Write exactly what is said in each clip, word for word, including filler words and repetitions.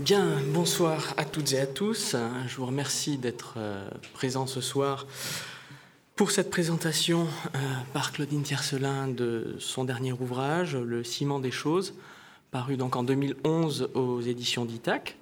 Bien, bonsoir à toutes et à tous. Je vous remercie d'être euh, présents ce soir pour cette présentation euh, par Claudine Tiercelin de son dernier ouvrage, Le ciment des choses, paru donc en deux mille onze aux éditions d'Ithac.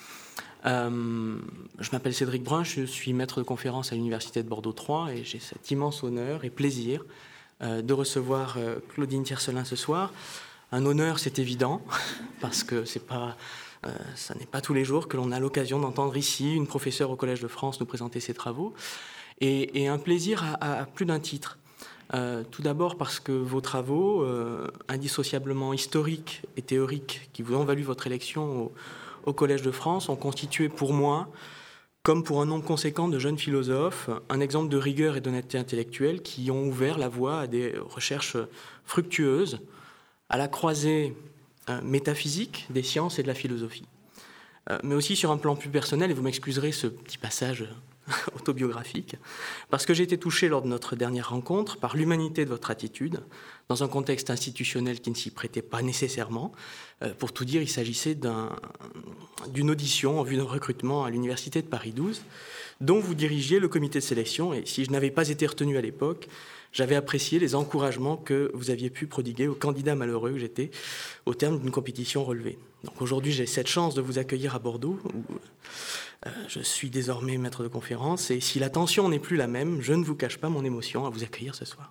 Euh, je m'appelle Cédric Brun, je suis maître de conférence à l'Université de Bordeaux trois et j'ai cet immense honneur et plaisir euh, de recevoir euh, Claudine Tiercelin ce soir. Un honneur, c'est évident, parce que c'est pas... Euh, ça n'est pas tous les jours que l'on a l'occasion d'entendre ici une professeure au Collège de France nous présenter ses travaux, et, et un plaisir à, à plus d'un titre. Euh, tout d'abord parce que vos travaux, euh, indissociablement historiques et théoriques, qui vous ont valu votre élection au, au Collège de France, ont constitué pour moi, comme pour un nombre conséquent de jeunes philosophes, un exemple de rigueur et d'honnêteté intellectuelle qui ont ouvert la voie à des recherches fructueuses, à la croisée Euh, métaphysique des sciences et de la philosophie. Euh, mais aussi sur un plan plus personnel, et vous m'excuserez ce petit passage autobiographique, parce que j'ai été touché lors de notre dernière rencontre par l'humanité de votre attitude, dans un contexte institutionnel qui ne s'y prêtait pas nécessairement. Euh, pour tout dire, il s'agissait d'un, d'une audition en vue d'un recrutement à l'Université de Paris douze, dont vous dirigiez le comité de sélection, et si je n'avais pas été retenu à l'époque, j'avais apprécié les encouragements que vous aviez pu prodiguer aux candidats malheureux que j'étais au terme d'une compétition relevée. Donc aujourd'hui, j'ai cette chance de vous accueillir à Bordeaux, où euh, je suis désormais maître de conférence, et si la tension n'est plus la même, je ne vous cache pas mon émotion à vous accueillir ce soir.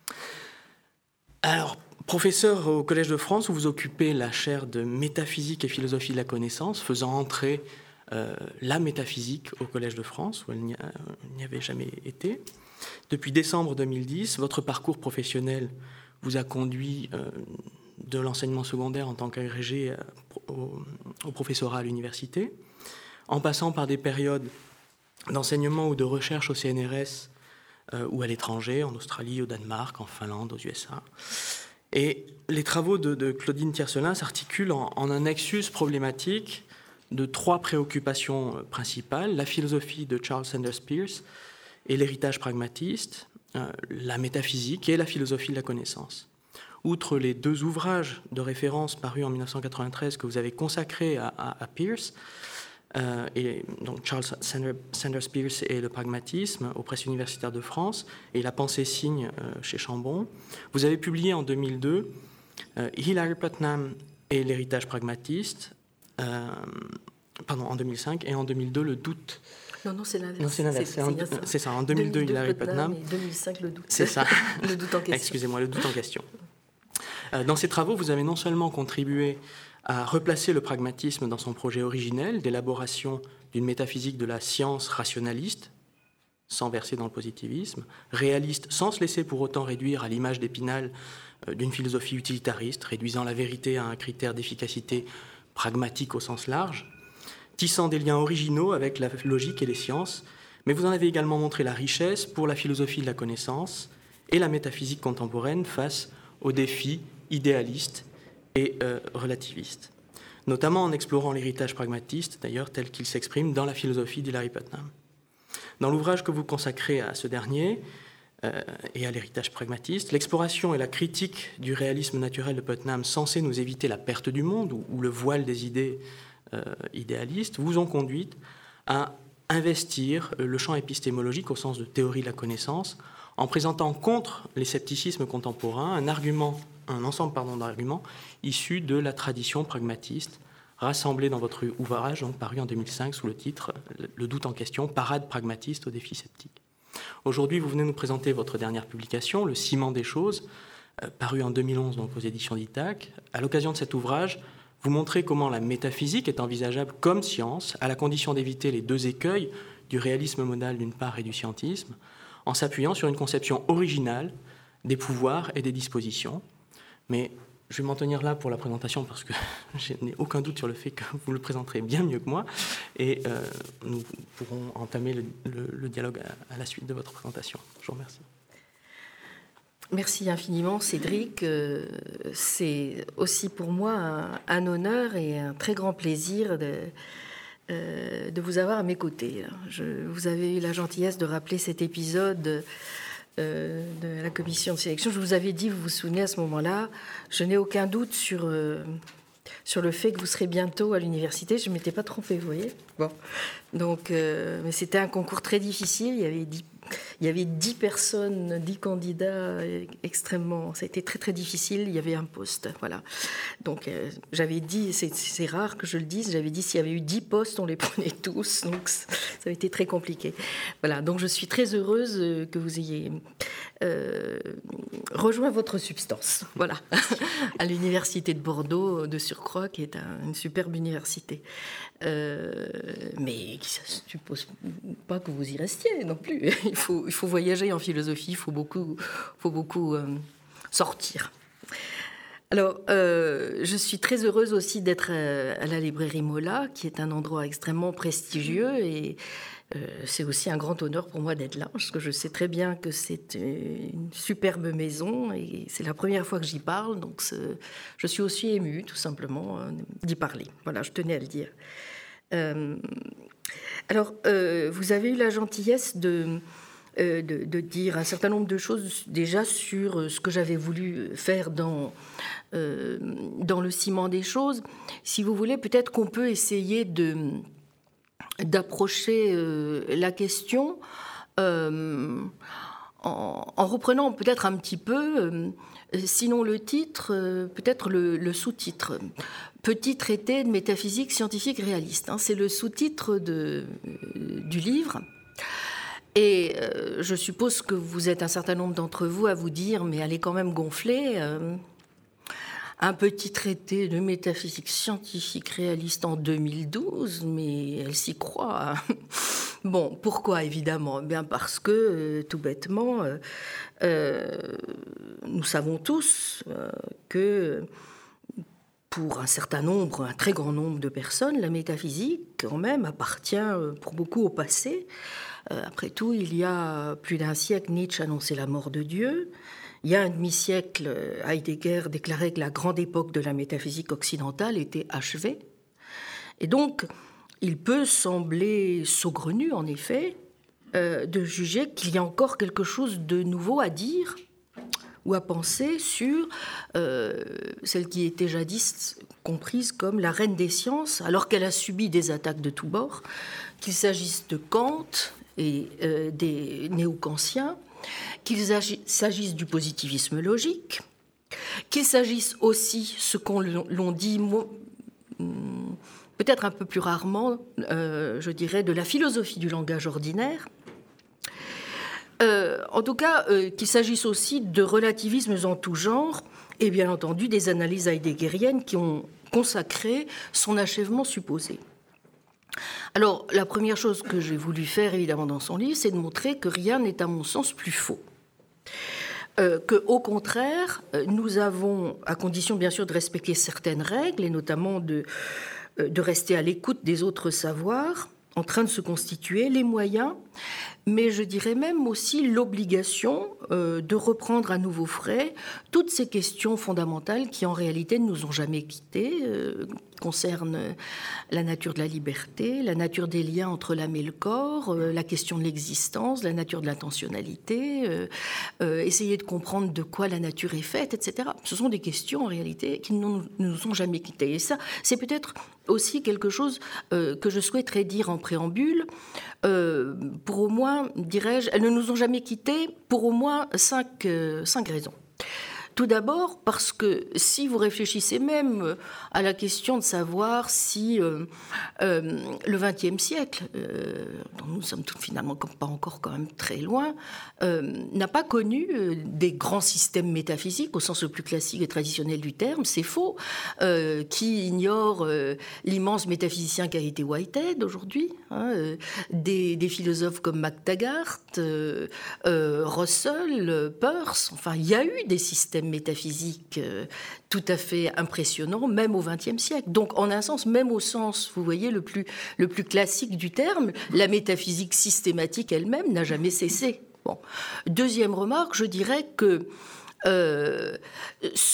Alors, professeur au Collège de France, où vous occupez la chaire de métaphysique et philosophie de la connaissance, faisant entrer euh, la métaphysique au Collège de France, où elle n'y, a, euh, n'y avait jamais été. Depuis décembre deux mille dix, votre parcours professionnel vous a conduit euh, de l'enseignement secondaire en tant qu'agrégé euh, au, au professorat à l'université, en passant par des périodes d'enseignement ou de recherche au C N R S euh, ou à l'étranger, en Australie, au Danemark, en Finlande, aux U S A. Et les travaux de, de Claudine Tiercelin s'articulent en, en un nexus problématique de trois préoccupations principales: la philosophie de Charles Sanders Peirce et l'héritage pragmatiste, euh, la métaphysique et la philosophie de la connaissance. Outre les deux ouvrages de référence parus en dix-neuf cent quatre-vingt-treize que vous avez consacrés à, à, à Peirce, euh, et donc Charles Sanders, Sanders Peirce et le pragmatisme aux presses universitaires de France, et la pensée signe euh, chez Chambon, vous avez publié en deux mille deux euh, Hilary Putnam et l'héritage pragmatiste, euh, pardon, en deux mille cinq, et en deux mille deux le doute. Non, non, c'est l'inverse. Non, c'est l'inverse. C'est, c'est, c'est, c'est ça. En deux mille deux, Hilary Putnam. Et deux mille cinq, le doute. C'est ça. Le doute en question. Excusez-moi, le doute en question. Euh, dans ces travaux, vous avez non seulement contribué à replacer le pragmatisme dans son projet originel d'élaboration d'une métaphysique de la science rationaliste, sans verser dans le positivisme, réaliste, sans se laisser pour autant réduire à l'image d'Épinal euh, d'une philosophie utilitariste, réduisant la vérité à un critère d'efficacité pragmatique au sens large, tissant des liens originaux avec la logique et les sciences, mais vous en avez également montré la richesse pour la philosophie de la connaissance et la métaphysique contemporaine face aux défis idéalistes et euh, relativistes, notamment en explorant l'héritage pragmatiste, d'ailleurs, tel qu'il s'exprime dans la philosophie d'Hilary Putnam. Dans l'ouvrage que vous consacrez à ce dernier euh, et à l'héritage pragmatiste, l'exploration et la critique du réalisme naturel de Putnam, censé nous éviter la perte du monde ou, ou le voile des idées Euh, idéalistes, vous ont conduite à investir le champ épistémologique au sens de théorie de la connaissance, en présentant contre les scepticismes contemporains un, argument, un ensemble pardon, d'arguments issus de la tradition pragmatiste, rassemblés dans votre ouvrage, donc, paru en deux mille cinq sous le titre « Le doute en question, parade pragmatiste au défi sceptique ». Aujourd'hui, vous venez nous présenter votre dernière publication, « Le ciment des choses », euh, paru en deux mille onze donc, aux éditions d'Ithac. À l'occasion de cet ouvrage, vous montrez comment la métaphysique est envisageable comme science, à la condition d'éviter les deux écueils du réalisme modal d'une part et du scientisme, en s'appuyant sur une conception originale des pouvoirs et des dispositions. Mais je vais m'en tenir là pour la présentation parce que je n'ai aucun doute sur le fait que vous le présenterez bien mieux que moi, et euh, nous pourrons entamer le, le, le dialogue à, à la suite de votre présentation. Je vous remercie. Merci infiniment, Cédric. C'est aussi pour moi un, un honneur et un très grand plaisir de, euh, de vous avoir à mes côtés. Je, vous avez eu la gentillesse de rappeler cet épisode euh, de la commission de sélection. Je vous avais dit, vous vous souvenez à ce moment-là, je n'ai aucun doute sur, euh, sur le fait que vous serez bientôt à l'université. Je ne m'étais pas trompée, vous voyez. Bon. Donc, euh, mais c'était un concours très difficile. Il y avait dix, il y avait dix personnes, dix candidats extrêmement... Ça a été très, très difficile. Il y avait un poste, voilà. Donc, euh, j'avais dit, c'est, c'est rare que je le dise, j'avais dit s'il y avait eu dix postes, on les prenait tous. Donc, ça a été très compliqué. Voilà. Donc, je suis très heureuse que vous ayez... Euh, rejoint votre substance, voilà, à l'université de Bordeaux, de surcroît, qui est un, une superbe université, euh, mais qui ne suppose pas que vous y restiez non plus. Il faut, il faut voyager en philosophie, il faut beaucoup, faut beaucoup euh, sortir. Alors, euh, je suis très heureuse aussi d'être à la librairie Mola, qui est un endroit extrêmement prestigieux, et euh, c'est aussi un grand honneur pour moi d'être là, parce que je sais très bien que c'est une superbe maison, et c'est la première fois que j'y parle, donc je suis aussi émue, tout simplement, d'y parler. Voilà, je tenais à le dire. Euh, alors, euh, vous avez eu la gentillesse de... Euh, de, de dire un certain nombre de choses déjà sur ce que j'avais voulu faire dans, euh, dans le ciment des choses. Si vous voulez, peut-être qu'on peut essayer de, d'approcher euh, la question euh, en, en reprenant peut-être un petit peu, euh, sinon le titre, euh, peut-être le, le sous-titre. Petit traité de métaphysique scientifique réaliste. Hein, c'est le sous-titre de, euh, du livre. Et euh, je suppose que vous êtes un certain nombre d'entre vous à vous dire, mais elle est quand même gonflée. Euh, un petit traité de métaphysique scientifique réaliste en deux mille douze, mais elle s'y croit. Bon, pourquoi évidemment ? Bien parce que, euh, tout bêtement, euh, euh, nous savons tous euh, que pour un certain nombre, un très grand nombre de personnes, la métaphysique, quand même, appartient pour beaucoup au passé. Après tout, il y a plus d'un siècle, Nietzsche annonçait la mort de Dieu. Il y a un demi-siècle, Heidegger déclarait que la grande époque de la métaphysique occidentale était achevée. Et donc, il peut sembler saugrenu, en effet, euh, de juger qu'il y a encore quelque chose de nouveau à dire ou à penser sur euh, celle qui était jadis comprise comme la reine des sciences, alors qu'elle a subi des attaques de tous bords, qu'il s'agisse de Kant et euh, des néo-kantiens, qu'il s'agisse du positivisme logique, qu'il s'agisse aussi, ce qu'on l'on dit peut-être un peu plus rarement, euh, je dirais, de la philosophie du langage ordinaire. Euh, en tout cas, euh, qu'il s'agisse aussi de relativismes en tout genre, et bien entendu des analyses heideggeriennes qui ont consacré son achèvement supposé. Alors, la première chose que j'ai voulu faire, évidemment, dans son livre, c'est de montrer que rien n'est, à mon sens, plus faux. Euh, qu'au contraire, nous avons, à condition, bien sûr, de respecter certaines règles, et notamment de, euh, de rester à l'écoute des autres savoirs, en train de se constituer, les moyens, mais je dirais même aussi l'obligation euh, de reprendre à nouveau frais toutes ces questions fondamentales qui, en réalité, ne nous ont jamais quittés, euh, concernent la nature de la liberté, la nature des liens entre l'âme et le corps, euh, la question de l'existence, la nature de l'intentionnalité, euh, euh, essayer de comprendre de quoi la nature est faite, et cetera. Ce sont des questions, en réalité, qui ne nous, nous ont jamais quittés. Et ça, c'est peut-être aussi quelque chose euh, que je souhaiterais dire en préambule, euh, pour au moins, dirais-je, elles ne nous ont jamais quittés pour au moins cinq, euh, cinq raisons. Tout d'abord parce que si vous réfléchissez même à la question de savoir si euh, euh, le vingtième siècle, euh, dont nous sommes tout finalement pas encore quand même très loin, euh, n'a pas connu euh, des grands systèmes métaphysiques au sens le plus classique et traditionnel du terme, c'est faux. Euh, qui ignore euh, l'immense métaphysicien qu'a été Whitehead aujourd'hui, hein, euh, des, des philosophes comme MacTaggart, euh, euh, Russell, Peirce, enfin il y a eu des systèmes métaphysique euh, tout à fait impressionnant, même au vingtième siècle. Donc, en un sens, même au sens, vous voyez, le plus, le plus classique du terme, la métaphysique systématique elle-même n'a jamais cessé. Bon. Deuxième remarque, je dirais que euh,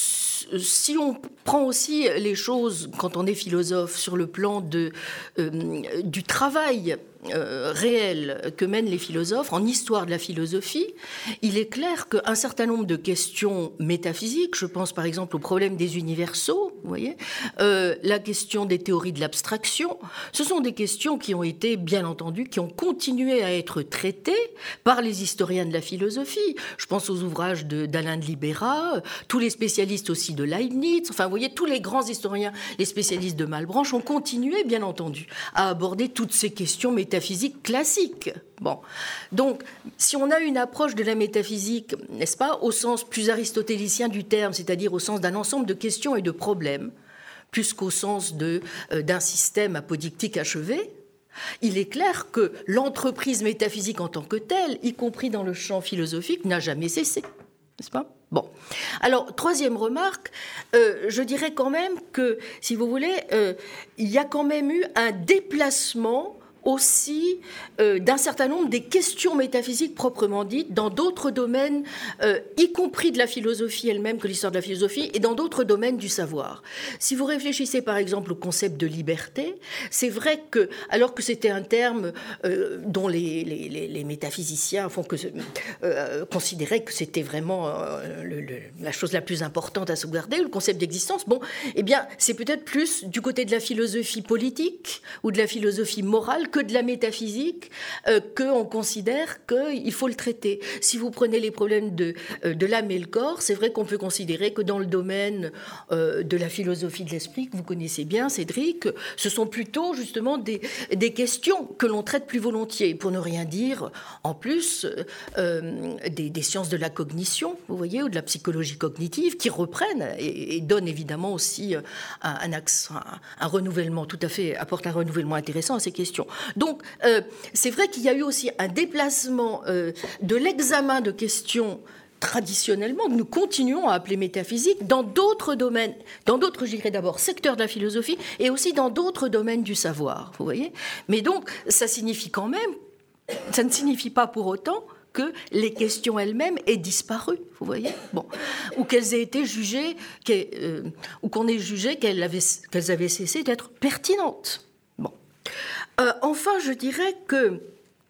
si on prend aussi les choses, quand on est philosophe, sur le plan de, euh, du travail Euh, réel que mènent les philosophes en histoire de la philosophie, il est clair qu'un certain nombre de questions métaphysiques, je pense par exemple au problème des universaux, vous voyez, euh, la question des théories de l'abstraction, ce sont des questions qui ont été, bien entendu, qui ont continué à être traitées par les historiens de la philosophie. Je pense aux ouvrages de, d'Alain de Libera, tous les spécialistes aussi de Leibniz, enfin vous voyez, tous les grands historiens, les spécialistes de Malebranche ont continué, bien entendu, à aborder toutes ces questions métaphysiques métaphysique classique. Bon. Donc, si on a une approche de la métaphysique, n'est-ce pas, au sens plus aristotélicien du terme, c'est-à-dire au sens d'un ensemble de questions et de problèmes, plus qu'au sens de, euh, d'un système apodictique achevé, il est clair que l'entreprise métaphysique en tant que telle, y compris dans le champ philosophique, n'a jamais cessé. N'est-ce pas ? Bon. Alors, troisième remarque, euh, je dirais quand même que, si vous voulez, euh, il y a quand même eu un déplacement aussi euh, d'un certain nombre des questions métaphysiques proprement dites dans d'autres domaines, euh, y compris de la philosophie elle-même que l'histoire de la philosophie, et dans d'autres domaines du savoir. Si vous réfléchissez par exemple au concept de liberté, c'est vrai que, alors que c'était un terme euh, dont les, les, les, les métaphysiciens font que, euh, considéraient que c'était vraiment euh, le, le, la chose la plus importante à sauvegarder, le concept d'existence, bon, eh bien, c'est peut-être plus du côté de la philosophie politique ou de la philosophie morale que de la métaphysique, euh, qu'on considère qu'il faut le traiter. Si vous prenez les problèmes de, euh, de l'âme et le corps, c'est vrai qu'on peut considérer que dans le domaine euh, de la philosophie de l'esprit, que vous connaissez bien, Cédric, ce sont plutôt justement des, des questions que l'on traite plus volontiers, pour ne rien dire, en plus, euh, des, des sciences de la cognition, vous voyez, ou de la psychologie cognitive, qui reprennent et, et donnent évidemment aussi un, un, axe, un, un renouvellement tout à fait, apportent un renouvellement intéressant à ces questions. Donc, euh, c'est vrai qu'il y a eu aussi un déplacement euh, de l'examen de questions traditionnellement que nous continuons à appeler métaphysique dans d'autres domaines, dans d'autres, je dirais d'abord, secteurs de la philosophie et aussi dans d'autres domaines du savoir, vous voyez. Mais donc, ça signifie quand même, ça ne signifie pas pour autant que les questions elles-mêmes aient disparu, vous voyez, bon, ou qu'elles aient été jugées, euh, ou qu'on ait jugé qu'elles avaient, qu'elles avaient cessé d'être pertinentes. Bon. Euh, enfin, je dirais que,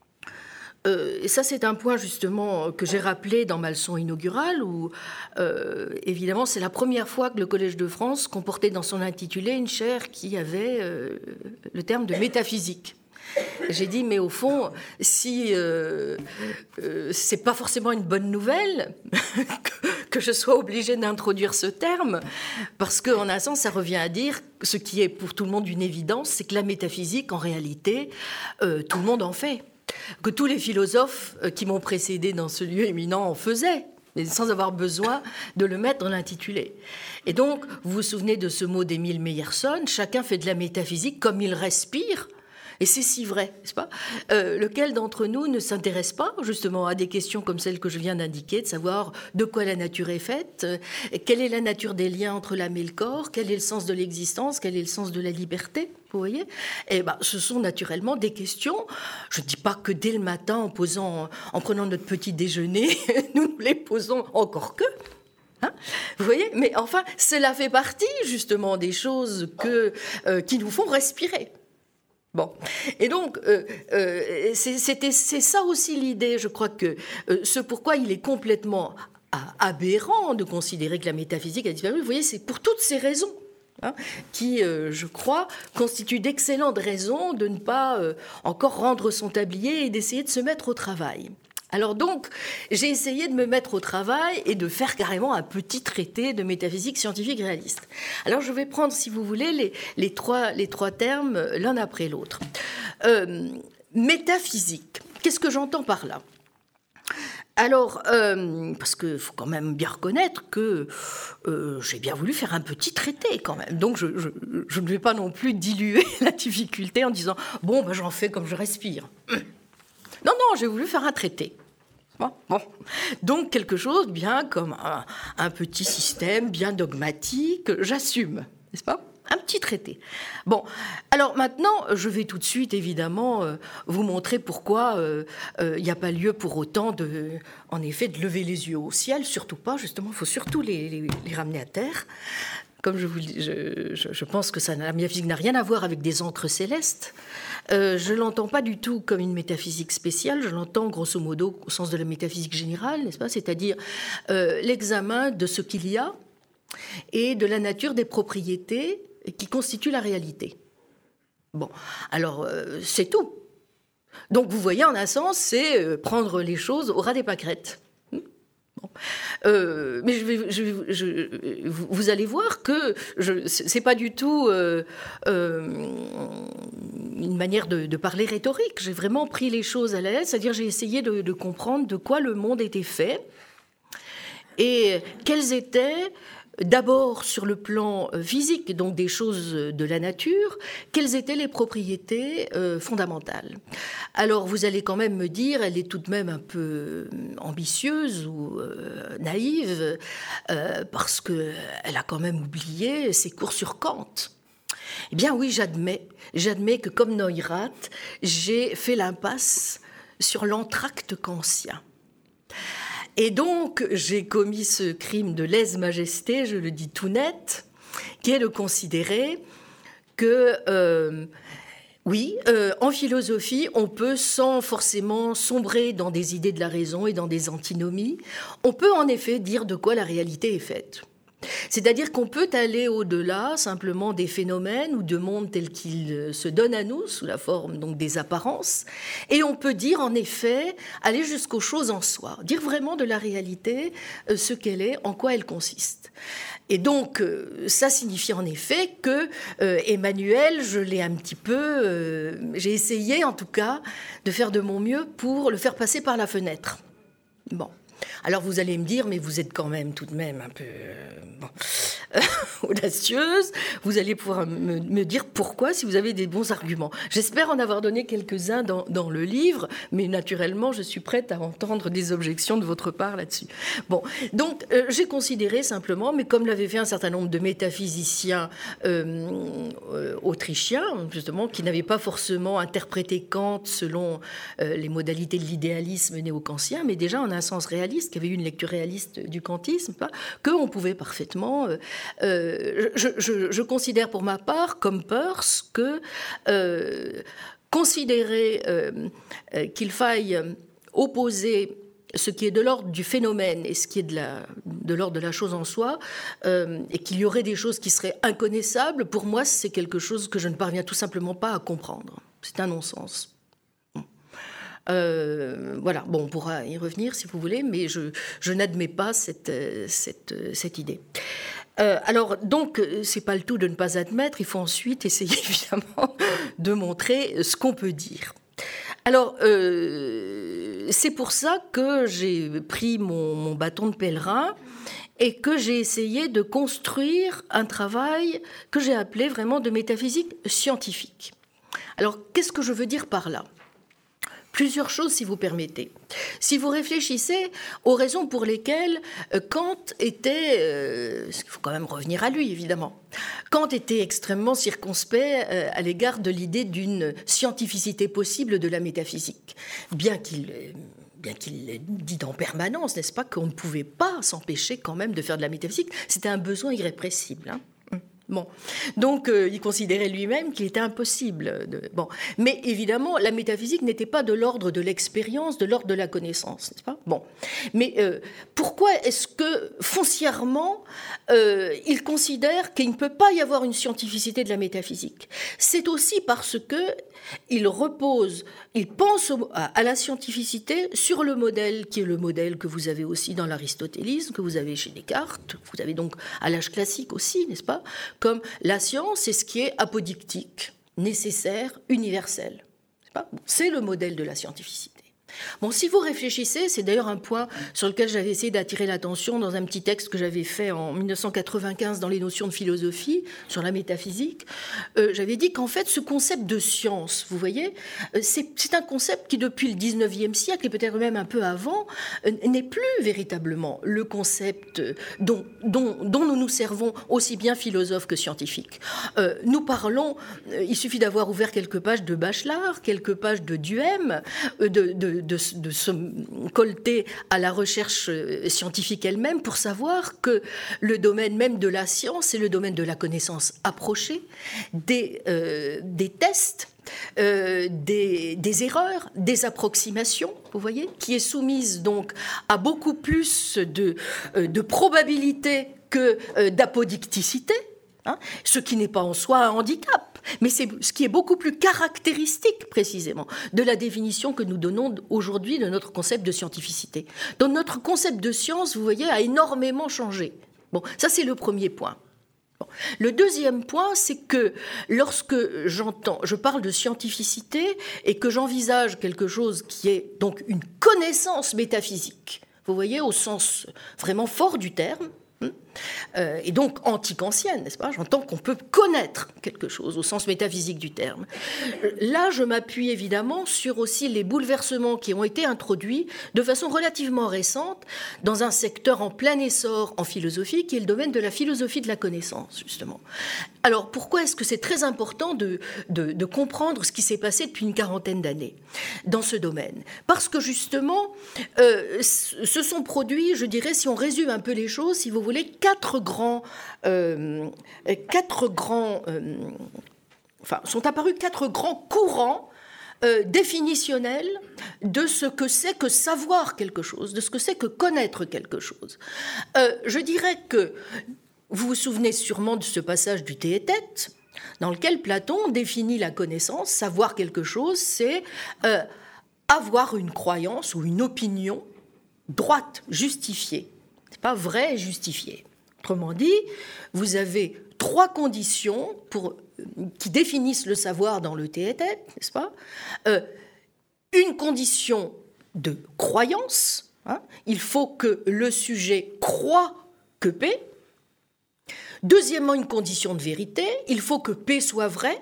euh, et ça c'est un point justement que j'ai rappelé dans ma leçon inaugurale, où euh, évidemment c'est la première fois que le Collège de France comportait dans son intitulé une chaire qui avait euh, le terme de métaphysique. J'ai dit, mais au fond, si euh, euh, c'est pas forcément une bonne nouvelle que, que je sois obligée d'introduire ce terme, parce qu'en un sens, ça revient à dire ce qui est pour tout le monde une évidence, c'est que la métaphysique, en réalité, euh, tout le monde en fait. Que tous les philosophes qui m'ont précédé dans ce lieu éminent en faisaient, mais sans avoir besoin de le mettre dans l'intitulé. Et donc, vous vous souvenez de ce mot d'Émile Meyerson, chacun fait de la métaphysique comme il respire. Et c'est si vrai, n'est-ce pas ? euh, Lequel d'entre nous ne s'intéresse pas justement à des questions comme celles que je viens d'indiquer, de savoir de quoi la nature est faite, euh, quelle est la nature des liens entre l'âme et le corps, quel est le sens de l'existence, quel est le sens de la liberté, vous voyez ? Et ben, ce sont naturellement des questions, je ne dis pas que dès le matin, en, posant, en prenant notre petit déjeuner, nous nous les posons encore que... Hein, vous voyez, mais enfin, cela fait partie justement des choses que, euh, qui nous font respirer. Bon, et donc, euh, euh, c'est, c'était, c'est ça aussi l'idée, je crois que euh, ce pourquoi il est complètement aberrant de considérer que la métaphysique a disparu, vous voyez, c'est pour toutes ces raisons, hein, qui, euh, je crois, constituent d'excellentes raisons de ne pas euh, encore rendre son tablier et d'essayer de se mettre au travail. Alors donc, j'ai essayé de me mettre au travail et de faire carrément un petit traité de métaphysique scientifique réaliste. Alors je vais prendre, si vous voulez, les, les, trois, les trois termes l'un après l'autre. Euh, métaphysique, qu'est-ce que j'entends par là ? Alors, euh, parce qu'il faut quand même bien reconnaître que euh, j'ai bien voulu faire un petit traité quand même. Donc, je, je, je ne vais pas non plus diluer la difficulté en disant « bon, ben, j'en fais comme je respire ». Non, non, j'ai voulu faire un traité. Bon, bon. Donc, quelque chose bien comme un, un petit système bien dogmatique, j'assume, n'est-ce pas ? Un petit traité. Bon, alors maintenant, je vais tout de suite, évidemment, euh, vous montrer pourquoi il euh, euh, n'y a pas lieu pour autant, de, en effet, de lever les yeux au ciel, surtout pas, justement, il faut surtout les, les, les ramener à terre. Comme je vous dis, je, je, je pense que ça, la métaphysique n'a rien à voir avec des encres célestes. Euh, je ne l'entends pas du tout comme une métaphysique spéciale, je l'entends grosso modo au sens de la métaphysique générale, n'est-ce pas ? C'est-à-dire euh, l'examen de ce qu'il y a et de la nature des propriétés qui constituent la réalité. Bon, alors euh, c'est tout. Donc vous voyez, en un sens, c'est euh, prendre les choses au ras des pâquerettes. Bon. Euh, mais je vais, je, je, vous allez voir que ce n'est pas du tout euh, euh, une manière de, de parler rhétorique. J'ai vraiment pris les choses à la lettre, c'est-à-dire j'ai essayé de, de comprendre de quoi le monde était fait et quelles étaient, d'abord sur le plan physique, donc des choses de la nature, quelles étaient les propriétés euh, fondamentales. Alors vous allez quand même me dire, elle est tout de même un peu ambitieuse ou euh, naïve, euh, parce qu'elle a quand même oublié ses cours sur Kant. Eh bien oui, j'admets, j'admets que comme Neurath, j'ai fait l'impasse sur l'entracte kantien. Et donc, j'ai commis ce crime de lèse-majesté, je le dis tout net, qui est de considérer que, euh, oui, euh, en philosophie, on peut, sans forcément sombrer dans des idées de la raison et dans des antinomies, on peut en effet dire de quoi la réalité est faite. C'est-à-dire qu'on peut aller au-delà simplement des phénomènes ou de mondes tels qu'ils se donnent à nous, sous la forme donc des apparences, et on peut dire en effet, aller jusqu'aux choses en soi, dire vraiment de la réalité euh, ce qu'elle est, en quoi elle consiste. Et donc, euh, ça signifie en effet que euh, Emmanuel, je l'ai un petit peu, euh, j'ai essayé en tout cas de faire de mon mieux pour le faire passer par la fenêtre. Bon. Alors vous allez me dire, mais vous êtes quand même tout de même un peu euh, bon, euh, audacieuse. Vous allez pouvoir me, me dire pourquoi, si vous avez des bons arguments. J'espère en avoir donné quelques-uns dans, dans le livre, mais naturellement, je suis prête à entendre des objections de votre part là-dessus. Bon, donc euh, j'ai considéré simplement, mais comme l'avaient fait un certain nombre de métaphysiciens euh, euh, autrichiens, justement, qui n'avaient pas forcément interprété Kant selon euh, les modalités de l'idéalisme néo-kantien, mais déjà en un sens réaliste, qui avait eu une lecture réaliste du kantisme, qu'on pouvait parfaitement... Euh, euh, je, je, je considère pour ma part, comme Peirce, que euh, considérer euh, euh, qu'il faille opposer ce qui est de l'ordre du phénomène et ce qui est de, la, de l'ordre de la chose en soi, euh, et qu'il y aurait des choses qui seraient inconnaissables, pour moi, c'est quelque chose que je ne parviens tout simplement pas à comprendre. C'est un non-sens. Euh, voilà, bon, on pourra y revenir si vous voulez, mais je, je n'admets pas cette, cette, cette idée. Euh, alors, donc, c'est pas le tout de ne pas admettre, il faut ensuite essayer évidemment de montrer ce qu'on peut dire. Alors, euh, c'est pour ça que j'ai pris mon, mon bâton de pèlerin et que j'ai essayé de construire un travail que j'ai appelé vraiment de métaphysique scientifique. Alors, qu'est-ce que je veux dire par là ? Plusieurs choses, si vous permettez. Si vous réfléchissez aux raisons pour lesquelles Kant était, euh, il faut quand même revenir à lui évidemment, Kant était extrêmement circonspect euh, à l'égard de l'idée d'une scientificité possible de la métaphysique, bien qu'il, bien qu'il l'ait dit en permanence, n'est-ce pas, qu'on ne pouvait pas s'empêcher quand même de faire de la métaphysique, c'était un besoin irrépressible, hein. Bon, donc euh, il considérait lui-même qu'il était impossible. De... Bon, mais évidemment, la métaphysique n'était pas de l'ordre de l'expérience, de l'ordre de la connaissance, n'est-ce pas ? Bon, mais euh, pourquoi est-ce que foncièrement euh, il considère qu'il ne peut pas y avoir une scientificité de la métaphysique ? C'est aussi parce que il repose, il pense au, à, à la scientificité sur le modèle qui est le modèle que vous avez aussi dans l'aristotélisme, que vous avez chez Descartes, vous avez donc à l'âge classique aussi, n'est-ce pas ? Comme la science, c'est ce qui est apodictique, nécessaire, universel. C'est pas ? C'est le modèle de la scientificité. Bon, si vous réfléchissez, c'est d'ailleurs un point sur lequel j'avais essayé d'attirer l'attention dans un petit texte que j'avais fait en dix-neuf cent quatre-vingt-quinze dans les notions de philosophie, sur la métaphysique. Euh, j'avais dit qu'en fait, ce concept de science, vous voyez, euh, c'est, c'est un concept qui, depuis le dix-neuvième siècle, et peut-être même un peu avant, euh, n'est plus véritablement le concept dont, dont, dont nous nous servons aussi bien philosophes que scientifiques. Euh, nous parlons, euh, il suffit d'avoir ouvert quelques pages de Bachelard, quelques pages de Duhem, euh, de, de, de, de se colter à la recherche scientifique elle-même pour savoir que le domaine même de la science, c'est le domaine de la connaissance approchée, des, euh, des tests, Euh, des, des erreurs, des approximations, vous voyez, qui est soumise donc à beaucoup plus de, euh, de probabilité que euh, d'apodicticité, hein, ce qui n'est pas en soi un handicap, mais c'est ce qui est beaucoup plus caractéristique précisément de la définition que nous donnons aujourd'hui de notre concept de scientificité. Donc notre concept de science, vous voyez, a énormément changé. Bon, ça c'est le premier point. Bon. Le deuxième point, c'est que lorsque j'entends, je parle de scientificité et que j'envisage quelque chose qui est donc une connaissance métaphysique, vous voyez, au sens vraiment fort du terme, Euh, et donc antique ancienne, n'est-ce pas ? J'entends qu'on peut connaître quelque chose au sens métaphysique du terme. Là, je m'appuie évidemment sur aussi les bouleversements qui ont été introduits de façon relativement récente dans un secteur en plein essor en philosophie, qui est le domaine de la philosophie de la connaissance, justement. Alors, pourquoi est-ce que c'est très important de, de, de comprendre ce qui s'est passé depuis une quarantaine d'années dans ce domaine ? Parce que justement, euh, se sont produits, je dirais, si on résume un peu les choses, si vous voulez, quatre grands, euh, quatre grands, euh, enfin, sont apparus quatre grands courants euh, définitionnels de ce que c'est que savoir quelque chose, de ce que c'est que connaître quelque chose. Euh, je dirais que vous vous souvenez sûrement de ce passage du Théétète, dans lequel Platon définit la connaissance, savoir quelque chose, c'est euh, avoir une croyance ou une opinion droite, justifiée. C'est pas vrai et justifié. Autrement dit, vous avez trois conditions pour, qui définissent le savoir dans le Théétète, n'est-ce pas ? euh, Une condition de croyance, hein, il faut que le sujet croie que P. Deuxièmement, une condition de vérité, il faut que P soit vrai.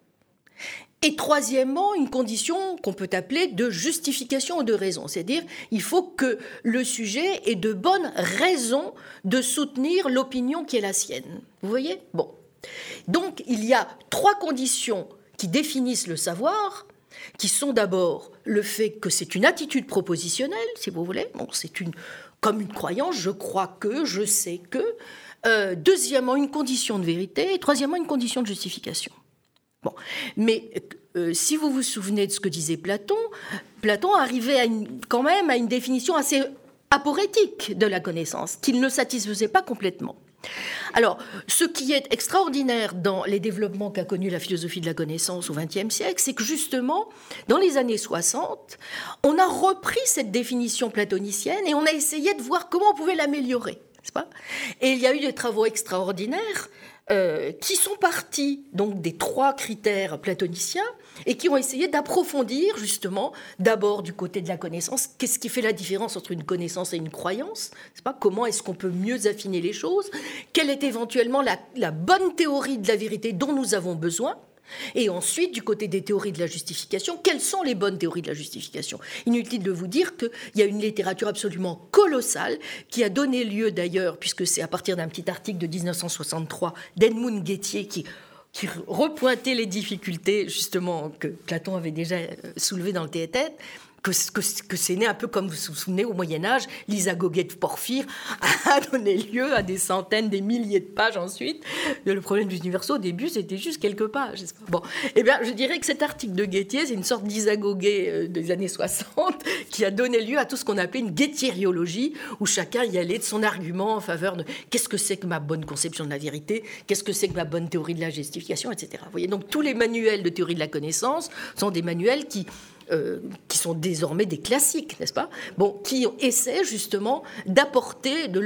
Et troisièmement, une condition qu'on peut appeler de justification ou de raison, c'est-à-dire il faut que le sujet ait de bonnes raisons de soutenir l'opinion qui est la sienne. Vous voyez ? Bon. Donc, il y a trois conditions qui définissent le savoir, qui sont d'abord le fait que c'est une attitude propositionnelle, si vous voulez. Bon, c'est une, comme une croyance, je crois que, je sais que. Euh, deuxièmement, une condition de vérité. Et troisièmement, une condition de justification. Bon, mais euh, si vous vous souvenez de ce que disait Platon, Platon arrivait à une, quand même à une définition assez aporétique de la connaissance, qu'il ne satisfaisait pas complètement. Alors, ce qui est extraordinaire dans les développements qu'a connus la philosophie de la connaissance au vingtième siècle, c'est que justement, dans les années soixante, on a repris cette définition platonicienne et on a essayé de voir comment on pouvait l'améliorer, n'est-ce pas ? Et il y a eu des travaux extraordinaires Euh, qui sont partis donc des trois critères platoniciens et qui ont essayé d'approfondir justement d'abord du côté de la connaissance, qu'est-ce qui fait la différence entre une connaissance et une croyance, c'est pas, comment est-ce qu'on peut mieux affiner les choses, quelle est éventuellement la, la bonne théorie de la vérité dont nous avons besoin. Et ensuite, du côté des théories de la justification, quelles sont les bonnes théories de la justification ? Inutile de vous dire qu'il y a une littérature absolument colossale qui a donné lieu d'ailleurs, puisque c'est à partir d'un petit article de dix-neuf cent soixante-trois d'Edmund Gettier qui, qui repointait les difficultés justement que Platon avait déjà soulevées dans le Théétète, que, que, que c'est né un peu comme vous vous souvenez au Moyen-Âge, l'isagogie de Porphyre a donné lieu à des centaines, des milliers de pages ensuite. Le problème du universaux, au début, c'était juste quelques pages. Bon, eh bien, je dirais que cet article de Gettier, c'est une sorte d'isagogie des années soixante qui a donné lieu à tout ce qu'on appelait une guettiériologie, où chacun y allait de son argument en faveur de qu'est-ce que c'est que ma bonne conception de la vérité, qu'est-ce que c'est que ma bonne théorie de la justification, et cetera. Vous voyez, donc tous les manuels de théorie de la connaissance sont des manuels qui Euh, qui sont désormais des classiques, n'est-ce pas ? Bon, qui essaient justement d'apporter de l'eau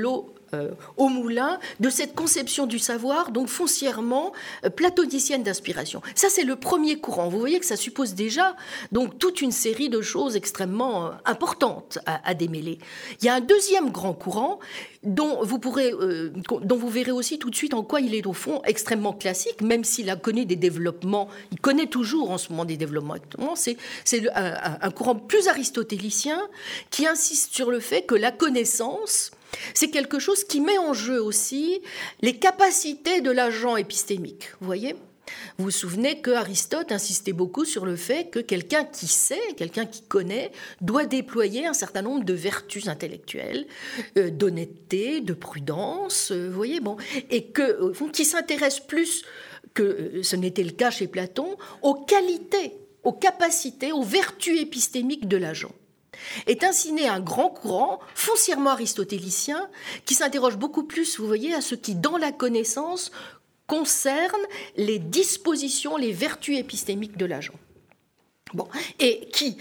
euh, au moulin de cette conception du savoir, donc foncièrement euh, platonicienne d'inspiration. Ça, c'est le premier courant. Vous voyez que ça suppose déjà donc toute une série de choses extrêmement euh, importantes à, à démêler. Il y a un deuxième grand courant dont vous pourrez, euh, dont vous verrez aussi tout de suite en quoi il est au fond extrêmement classique, même s'il a connu des développements, il connaît toujours en ce moment des développements. C'est, c'est un, un courant plus aristotélicien qui insiste sur le fait que la connaissance, c'est quelque chose qui met en jeu aussi les capacités de l'agent épistémique. Vous voyez ? Vous vous souvenez qu'Aristote insistait beaucoup sur le fait que quelqu'un qui sait, quelqu'un qui connaît, doit déployer un certain nombre de vertus intellectuelles, euh, d'honnêteté, de prudence, euh, vous voyez, bon, et que, euh, qui s'intéresse plus que euh, ce n'était le cas chez Platon, aux qualités, aux capacités, aux vertus épistémiques de l'agent. Est ainsi né un grand courant foncièrement aristotélicien qui s'interroge beaucoup plus, vous voyez, à ce qui, dans la connaissance, concerne les dispositions, les vertus épistémiques de l'agent. Bon, et qui,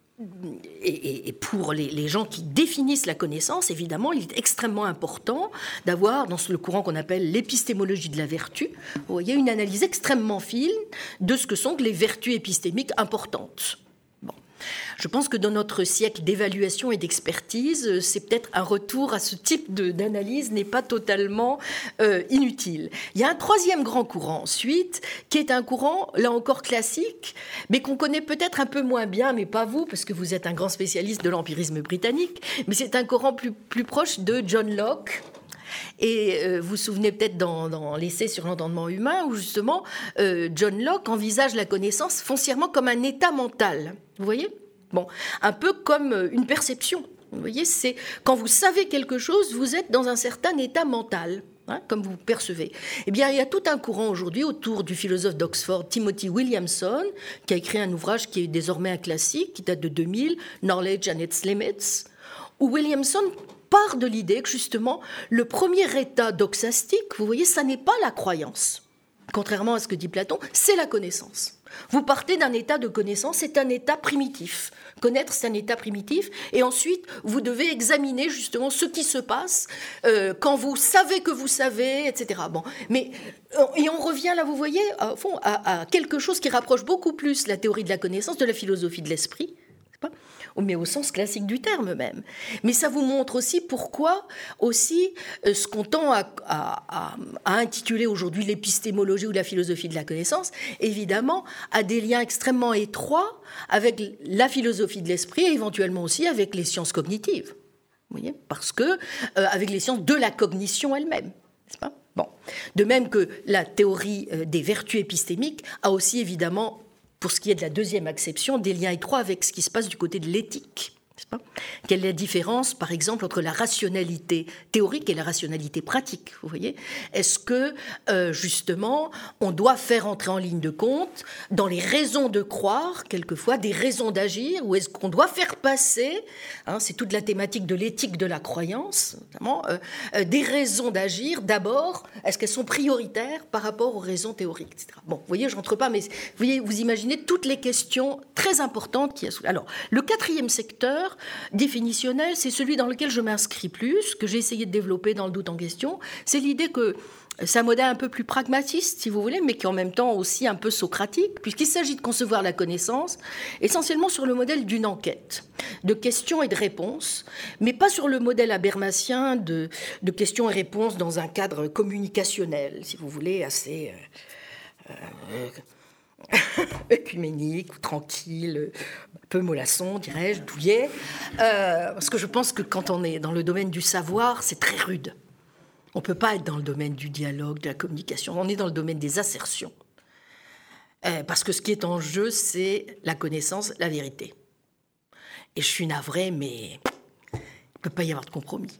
et, et pour les, les gens qui définissent la connaissance, évidemment, il est extrêmement important d'avoir, dans le courant qu'on appelle l'épistémologie de la vertu, vous voyez, une analyse extrêmement fine de ce que sont les vertus épistémiques importantes. Je pense que dans notre siècle d'évaluation et d'expertise, c'est peut-être un retour à ce type de, d'analyse n'est pas totalement euh, inutile. Il y a un troisième grand courant ensuite, qui est un courant, là encore classique, mais qu'on connaît peut-être un peu moins bien, mais pas vous, parce que vous êtes un grand spécialiste de l'empirisme britannique, mais c'est un courant plus, plus proche de John Locke. Et euh, vous vous souvenez peut-être dans, dans l'essai sur l'entendement humain, où justement euh, John Locke envisage la connaissance foncièrement comme un état mental. Vous voyez ? Bon, un peu comme une perception. Vous voyez, c'est quand vous savez quelque chose, vous êtes dans un certain état mental, hein, comme vous percevez. Eh bien, il y a tout un courant aujourd'hui autour du philosophe d'Oxford, Timothy Williamson, qui a écrit un ouvrage qui est désormais un classique, qui date de deux mille, Knowledge and its Limits, où Williamson part de l'idée que justement, le premier état doxastique, vous voyez, ça n'est pas la croyance. Contrairement à ce que dit Platon, c'est la connaissance. Vous partez d'un état de connaissance, c'est un état primitif. Connaître, c'est un état primitif. Et ensuite, vous devez examiner justement ce qui se passe euh, quand vous savez que vous savez, et cetera. Bon, mais, et on revient là, vous voyez, au fond, à, à quelque chose qui rapproche beaucoup plus la théorie de la connaissance de la philosophie de l'esprit, c'est pas ? Mais au sens classique du terme même. Mais ça vous montre aussi pourquoi aussi euh, ce qu'on tend à, à, à, à intituler aujourd'hui l'épistémologie ou la philosophie de la connaissance, évidemment, a des liens extrêmement étroits avec la philosophie de l'esprit et éventuellement aussi avec les sciences cognitives. Vous voyez ? Parce que euh, avec les sciences de la cognition elle-même, n'est-ce pas ? Bon. De même que la théorie euh, des vertus épistémiques a aussi évidemment, pour ce qui est de la deuxième acception, des liens étroits avec ce qui se passe du côté de l'éthique. N'est-ce pas ? Quelle est la différence, par exemple, entre la rationalité théorique et la rationalité pratique ? Vous voyez ? Est-ce que, euh, justement, on doit faire entrer en ligne de compte, dans les raisons de croire, quelquefois, des raisons d'agir, ou est-ce qu'on doit faire passer, hein, c'est toute la thématique de l'éthique de la croyance, notamment, euh, euh, des raisons d'agir, d'abord, est-ce qu'elles sont prioritaires par rapport aux raisons théoriques, et cetera. Bon, vous voyez, je n'entre pas, mais vous voyez, vous imaginez toutes les questions très importantes qu'il y a sous. Alors, le quatrième secteur définitionnel, c'est celui dans lequel je m'inscris plus, que j'ai essayé de développer dans le doute en question. C'est l'idée que c'est un modèle un peu plus pragmatiste, si vous voulez, mais qui est en même temps aussi un peu socratique, puisqu'il s'agit de concevoir la connaissance essentiellement sur le modèle d'une enquête, de questions et de réponses, mais pas sur le modèle habermasien de, de questions et réponses dans un cadre communicationnel, si vous voulez, assez euh, euh, œcuménique ou tranquille, un peu mollasson, dirais-je, douillet, euh, parce que je pense que quand on est dans le domaine du savoir, c'est très rude. On ne peut pas être dans le domaine du dialogue, de la communication, on est dans le domaine des assertions. Euh, parce que ce qui est en jeu, c'est la connaissance, la vérité. Et je suis navrée, mais il ne peut pas y avoir de compromis.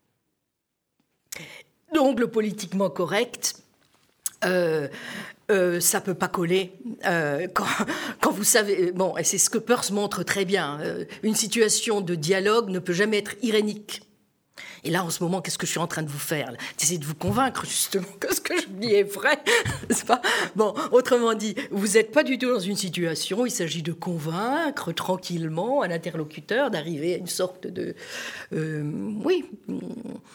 Donc le politiquement correct, euh, euh, ça ne peut pas coller. Euh, quand, quand vous savez, bon, et c'est ce que Peirce montre très bien, euh, une situation de dialogue ne peut jamais être irénique. Et là, en ce moment, qu'est-ce que je suis en train de vous faire ? J'essaie de vous convaincre, justement, que ce que je dis est vrai, n'est-ce pas ? Bon, autrement dit, vous n'êtes pas du tout dans une situation où il s'agit de convaincre tranquillement un interlocuteur d'arriver à une sorte de... Euh, oui...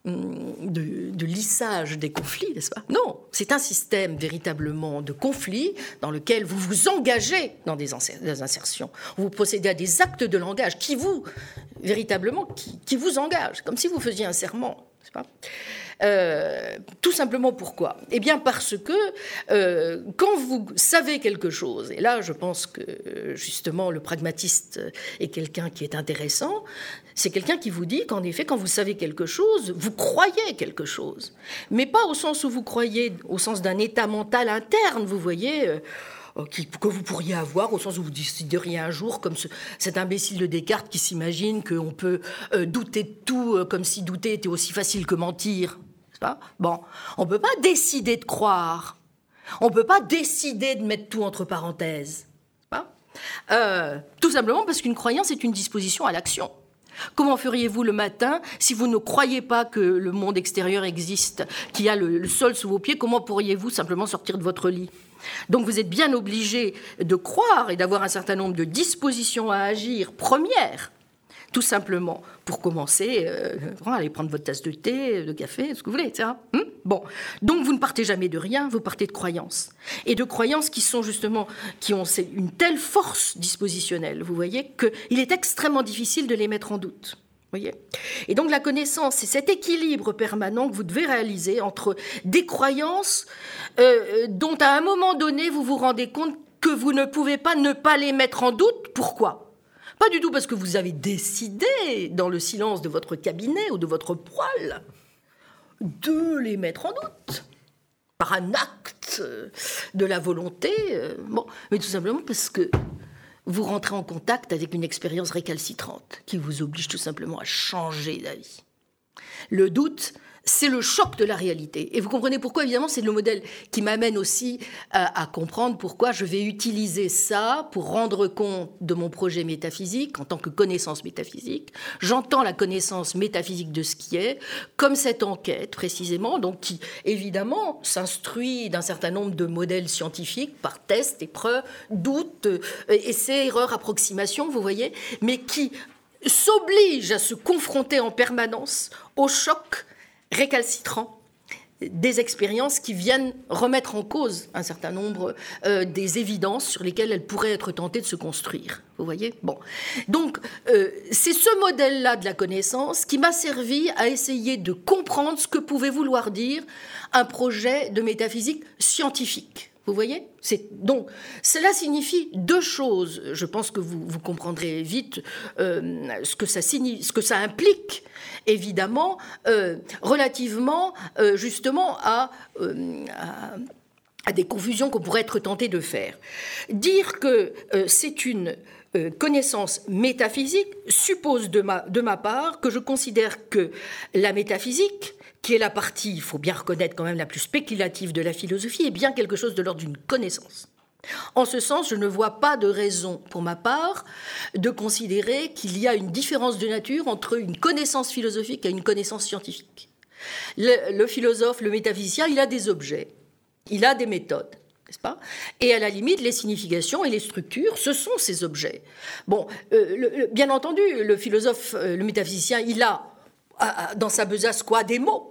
de, de lissage des conflits, n'est-ce pas? Non, c'est un système véritablement de conflit dans lequel vous vous engagez dans des, inser- des insertions. Vous procédez à des actes de langage qui vous, véritablement, qui, qui vous engagent, comme si vous faisiez un serment, n'est-ce pas? Euh, tout simplement pourquoi? Eh bien parce que euh, quand vous savez quelque chose, et là je pense que justement le pragmatiste est quelqu'un qui est intéressant, c'est quelqu'un qui vous dit qu'en effet quand vous savez quelque chose, vous croyez quelque chose, mais pas au sens où vous croyez, au sens d'un état mental interne, vous voyez, euh, que vous pourriez avoir, au sens où vous décideriez un jour, comme ce, cet imbécile de Descartes qui s'imagine qu'on peut euh, douter de tout, euh, comme si douter était aussi facile que mentir. Pas bon, on ne peut pas décider de croire. On ne peut pas décider de mettre tout entre parenthèses. Pas euh, tout simplement parce qu'une croyance est une disposition à l'action. Comment feriez-vous le matin si vous ne croyez pas que le monde extérieur existe, qu'il y a le, le sol sous vos pieds? Comment pourriez-vous simplement sortir de votre lit? Donc vous êtes bien obligé de croire et d'avoir un certain nombre de dispositions à agir premières, tout simplement, pour commencer, euh, allez prendre votre tasse de thé, de café, ce que vous voulez, et cetera. Hum bon, donc vous ne partez jamais de rien, vous partez de croyances. Et de croyances qui sont justement, qui ont une telle force dispositionnelle, vous voyez, qu'il est extrêmement difficile de les mettre en doute. Voyez. Et donc la connaissance, c'est cet équilibre permanent que vous devez réaliser entre des croyances euh, dont à un moment donné, vous vous rendez compte que vous ne pouvez pas ne pas les mettre en doute. Pourquoi ? Pas du tout parce que vous avez décidé, dans le silence de votre cabinet ou de votre poêle, de les mettre en doute, par un acte de la volonté, bon, mais tout simplement parce que vous rentrez en contact avec une expérience récalcitrante qui vous oblige tout simplement à changer d'avis. Le doute, c'est le choc de la réalité. Et vous comprenez pourquoi, évidemment, c'est le modèle qui m'amène aussi à, à comprendre pourquoi je vais utiliser ça pour rendre compte de mon projet métaphysique en tant que connaissance métaphysique. J'entends la connaissance métaphysique de ce qui est, comme cette enquête, précisément, donc qui, évidemment, s'instruit d'un certain nombre de modèles scientifiques par tests, épreuves, doutes, essais, erreurs, approximations, vous voyez, mais qui s'oblige à se confronter en permanence au choc récalcitrant des expériences qui viennent remettre en cause un certain nombre euh, des évidences sur lesquelles elles pourraient être tentées de se construire. Vous voyez ? Bon. Donc, euh, c'est ce modèle-là de la connaissance qui m'a servi à essayer de comprendre ce que pouvait vouloir dire un projet de métaphysique scientifique. Vous voyez ? C'est, donc, cela signifie deux choses. Je pense que vous, vous comprendrez vite euh, ce, que ça signifie, ce que ça implique, évidemment, euh, relativement euh, justement à, euh, à, à des confusions qu'on pourrait être tenté de faire. Dire que euh, c'est une euh, connaissance métaphysique suppose de ma, de ma part que je considère que la métaphysique, qui est la partie, il faut bien reconnaître quand même, la plus spéculative de la philosophie, est bien quelque chose de l'ordre d'une connaissance. En ce sens, je ne vois pas de raison, pour ma part, de considérer qu'il y a une différence de nature entre une connaissance philosophique et une connaissance scientifique. Le, le philosophe, le métaphysicien, il a des objets, il a des méthodes, n'est-ce pas ? Et à la limite, les significations et les structures, ce sont ces objets. Bon, euh, le, le, bien entendu, le philosophe, euh, le métaphysicien, il a dans sa besace quoi ? Des mots.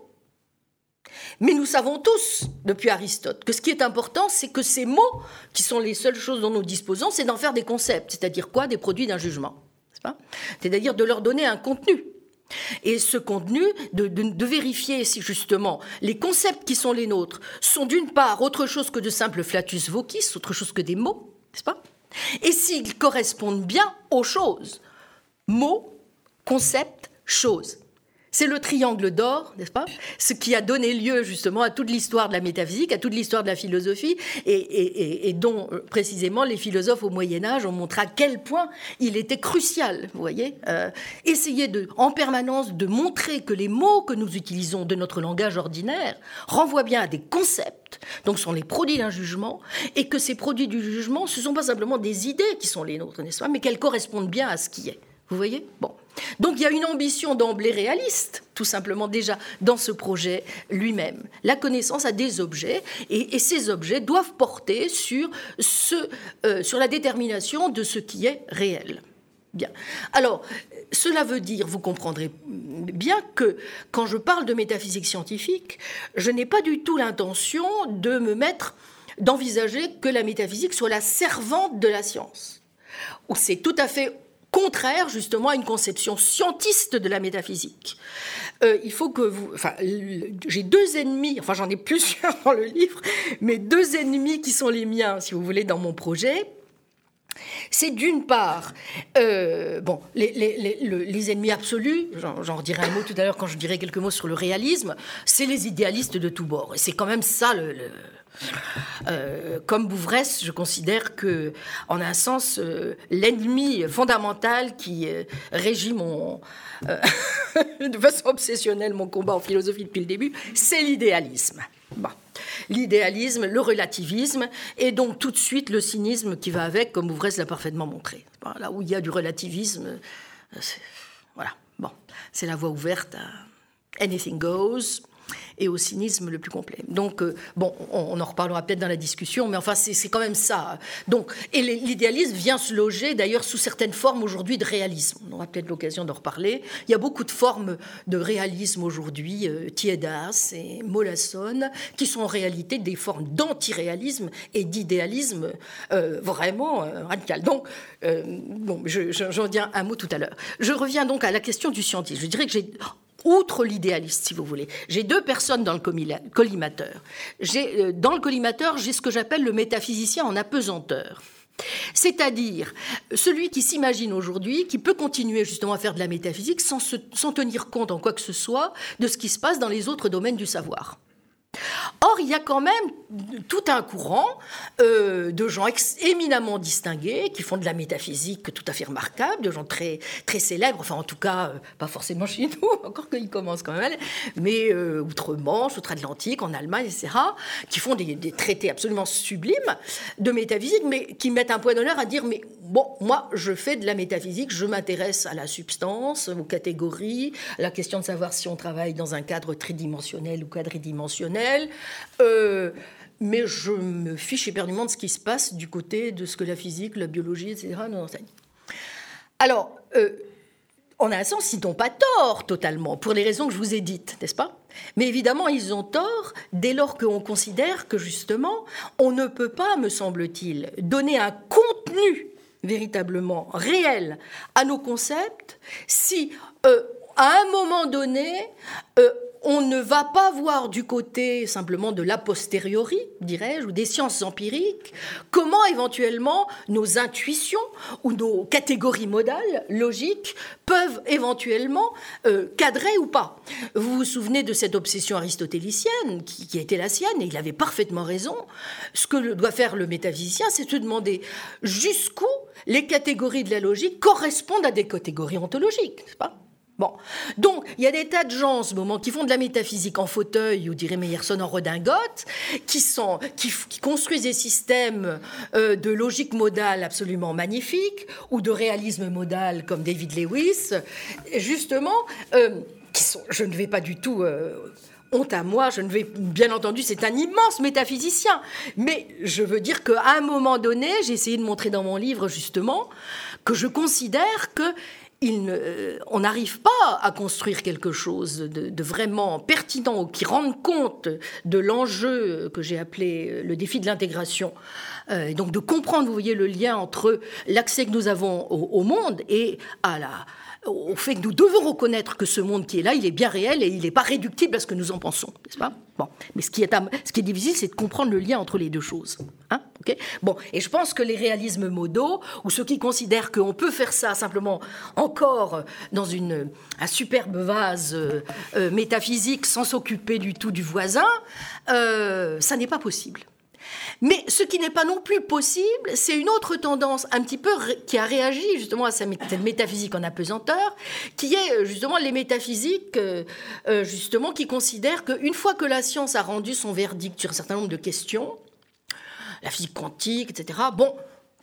Mais nous savons tous, depuis Aristote, que ce qui est important, c'est que ces mots, qui sont les seules choses dont nous disposons, c'est d'en faire des concepts, c'est-à-dire quoi ? Des produits d'un jugement. C'est pas ? C'est-à-dire de leur donner un contenu. Et ce contenu, de, de, de vérifier si justement les concepts qui sont les nôtres sont d'une part autre chose que de simples flatus vocis, autre chose que des mots, n'est-ce pas ? Et s'ils correspondent bien aux choses. Mots, concepts, choses. C'est le triangle d'or, n'est-ce pas ? Ce qui a donné lieu justement à toute l'histoire de la métaphysique, à toute l'histoire de la philosophie, et, et, et dont précisément les philosophes au Moyen-Âge ont montré à quel point il était crucial, vous voyez, euh, essayer de, en permanence de montrer que les mots que nous utilisons de notre langage ordinaire renvoient bien à des concepts, donc sont les produits d'un jugement, et que ces produits du jugement, ce ne sont pas simplement des idées qui sont les nôtres, n'est-ce pas ? Mais qu'elles correspondent bien à ce qui est. Vous voyez ? Bon. Donc il y a une ambition d'emblée réaliste, tout simplement déjà, dans ce projet lui-même. La connaissance a des objets, et, et ces objets doivent porter sur, ce, euh, sur la détermination de ce qui est réel. Bien. Alors, cela veut dire, vous comprendrez bien que quand je parle de métaphysique scientifique, je n'ai pas du tout l'intention de me mettre, d'envisager que la métaphysique soit la servante de la science. Ou c'est tout à fait contraire, justement, à une conception scientiste de la métaphysique. Euh, il faut que vous... Enfin, j'ai deux ennemis, enfin j'en ai plusieurs dans le livre, mais deux ennemis qui sont les miens, si vous voulez, dans mon projet. C'est d'une part, euh, bon, les, les, les, les ennemis absolus, j'en, j'en redirai un mot tout à l'heure quand je dirai quelques mots sur le réalisme, c'est les idéalistes de tous bords. Et c'est quand même ça le... le Euh, comme Bouvresse, je considère que, en un sens, euh, l'ennemi fondamental qui euh, régit mon, euh, de façon obsessionnelle mon combat en philosophie depuis le début, c'est l'idéalisme. Bon. L'idéalisme, le relativisme, et donc tout de suite le cynisme qui va avec, comme Bouvresse l'a parfaitement montré. Bon, là où il y a du relativisme, c'est, voilà. Bon, c'est la voie ouverte à anything goes. Et au cynisme le plus complet. Donc, euh, bon, on, on en reparlera peut-être dans la discussion, mais enfin, c'est, c'est quand même ça. Donc, et l'idéalisme vient se loger, d'ailleurs, sous certaines formes aujourd'hui de réalisme. On aura peut-être l'occasion d'en reparler. Il y a beaucoup de formes de réalisme aujourd'hui, euh, Thiedas et Molasson, qui sont en réalité des formes d'antiréalisme et d'idéalisme euh, vraiment euh, radical. Donc, euh, bon, je, je, j'en dis un mot tout à l'heure. Je reviens donc à la question du scientisme. Je dirais que j'ai... Outre l'idéaliste, si vous voulez, j'ai deux personnes dans le collimateur. J'ai, dans le collimateur, j'ai ce que j'appelle le métaphysicien en apesanteur. C'est-à-dire celui qui s'imagine aujourd'hui, qui peut continuer justement à faire de la métaphysique sans, se, sans tenir compte en quoi que ce soit de ce qui se passe dans les autres domaines du savoir. Or, il y a quand même tout un courant euh, de gens ex- éminemment distingués qui font de la métaphysique tout à fait remarquable, de gens très, très célèbres, enfin en tout cas, euh, pas forcément chez nous, encore qu'ils commencent quand même, mais euh, outre-Manche, outre-Atlantique, en Allemagne, et cetera, qui font des, des traités absolument sublimes de métaphysique, mais qui mettent un point d'honneur à dire, mais bon, moi, je fais de la métaphysique, je m'intéresse à la substance, aux catégories, à la question de savoir si on travaille dans un cadre tridimensionnel ou quadridimensionnel, Euh, mais je me fiche éperdument de ce qui se passe du côté de ce que la physique, la biologie, et cetera nous enseignent. Alors, euh, en un sens, ils n'ont pas tort totalement, pour les raisons que je vous ai dites, n'est-ce pas ? Mais évidemment, ils ont tort dès lors qu'on considère que, justement, on ne peut pas, me semble-t-il, donner un contenu véritablement réel à nos concepts si, euh, à un moment donné, euh, on ne va pas voir du côté simplement de l'a posteriori, dirais-je, ou des sciences empiriques, comment éventuellement nos intuitions ou nos catégories modales, logiques, peuvent éventuellement euh, cadrer ou pas. Vous vous souvenez de cette obsession aristotélicienne qui, qui a été la sienne, et il avait parfaitement raison. Ce que doit faire le métaphysicien, c'est se demander jusqu'où les catégories de la logique correspondent à des catégories ontologiques, n'est-ce pas ? Bon, donc il y a des tas de gens en ce moment qui font de la métaphysique en fauteuil, ou dirait Meyerson en redingote, qui, sont, qui, qui construisent des systèmes euh, de logique modale absolument magnifiques, ou de réalisme modal comme David Lewis, justement, euh, qui sont, je ne vais pas du tout... Euh, honte à moi, je ne vais, bien entendu, c'est un immense métaphysicien, mais je veux dire qu'à un moment donné, j'ai essayé de montrer dans mon livre, justement, que je considère que Il ne, on n'arrive pas à construire quelque chose de, de vraiment pertinent, qui rende compte de l'enjeu que j'ai appelé le défi de l'intégration. Euh, et donc de comprendre, vous voyez, le lien entre l'accès que nous avons au, au monde et à la, au fait que nous devons reconnaître que ce monde qui est là, il est bien réel et il n'est pas réductible à ce que nous en pensons, n'est-ce pas ? Bon, mais ce qui est, ce qui est difficile, c'est de comprendre le lien entre les deux choses. Hein, okay ? Bon, et je pense que les réalismes modaux, ou ceux qui considèrent qu'on peut faire ça simplement encore dans une, un superbe vase euh, euh, métaphysique sans s'occuper du tout du voisin, euh, ça n'est pas possible. Mais ce qui n'est pas non plus possible, c'est une autre tendance un petit peu qui a réagi justement à cette métaphysique en apesanteur, qui est justement les métaphysiques euh, justement qui considèrent qu'une fois que la science a rendu son verdict sur un certain nombre de questions, la physique quantique, et cetera, bon,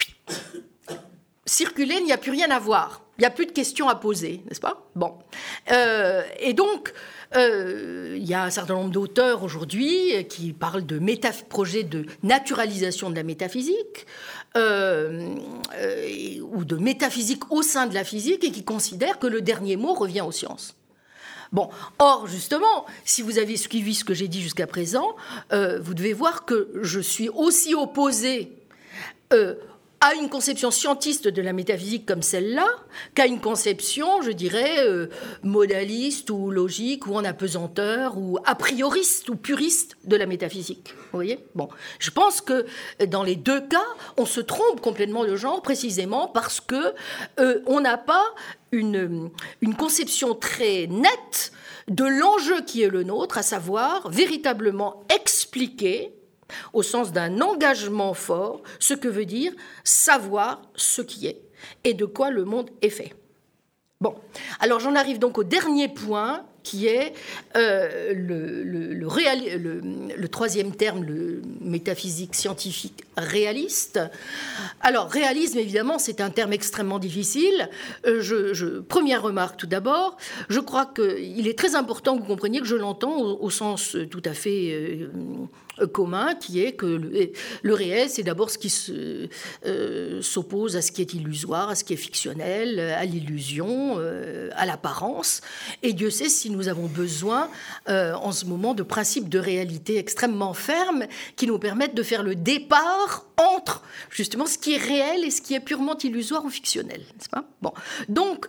circuler, il n'y a plus rien à voir. Il n'y a plus de questions à poser, n'est-ce pas ? Bon. Euh, et donc, euh, il y a un certain nombre d'auteurs aujourd'hui qui parlent de méta- projets de naturalisation de la métaphysique. euh, euh, ou de métaphysique au sein de la physique et qui considèrent que le dernier mot revient aux sciences. Bon, or, justement, si vous avez suivi ce que j'ai dit jusqu'à présent, euh, vous devez voir que je suis aussi opposée euh, à une conception scientiste de la métaphysique comme celle-là, qu'à une conception, je dirais, euh, modaliste ou logique ou en apesanteur ou a prioriste ou puriste de la métaphysique. Vous voyez ? Bon, je pense que dans les deux cas, on se trompe complètement de genre précisément parce que euh, on n'a pas une, une conception très nette de l'enjeu qui est le nôtre, à savoir véritablement expliquer au sens d'un engagement fort, ce que veut dire savoir ce qui est et de quoi le monde est fait. Bon, alors j'en arrive donc au dernier point, qui est euh, le, le, le, réali- le, le troisième terme, le métaphysique scientifique réaliste. Alors, réalisme, évidemment, c'est un terme extrêmement difficile. Euh, je, je, première remarque, tout d'abord, je crois qu'il est très important que vous compreniez que je l'entends au, au sens tout à fait euh, commun, qui est que le, le réel, c'est d'abord ce qui se, euh, s'oppose à ce qui est illusoire, à ce qui est fictionnel, à l'illusion, euh, à l'apparence. Et Dieu sait si nous avons besoin, euh, en ce moment, de principes de réalité extrêmement fermes qui nous permettent de faire le départ entre, justement, ce qui est réel et ce qui est purement illusoire ou fictionnel, n'est-ce pas ? Bon. Donc,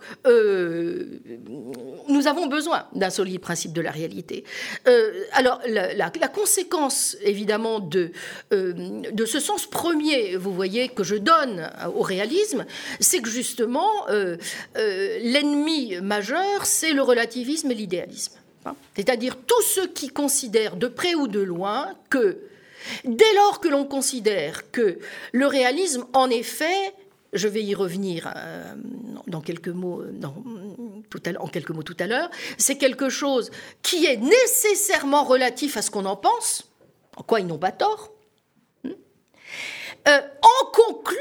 euh, nous avons besoin d'un solide principe de la réalité. Euh, alors, la, la, la conséquence, évidemment, de, euh, de ce sens premier, vous voyez, que je donne au réalisme, c'est que, justement, euh, euh, l'ennemi majeur, c'est le relativisme et l'idéalisme. C'est-à-dire tous ceux qui considèrent de près ou de loin que, dès lors que l'on considère que le réalisme, en effet, je vais y revenir euh, dans quelques mots, dans, tout à, en quelques mots tout à l'heure, c'est quelque chose qui est nécessairement relatif à ce qu'on en pense, en quoi ils n'ont pas tort, euh, en conclut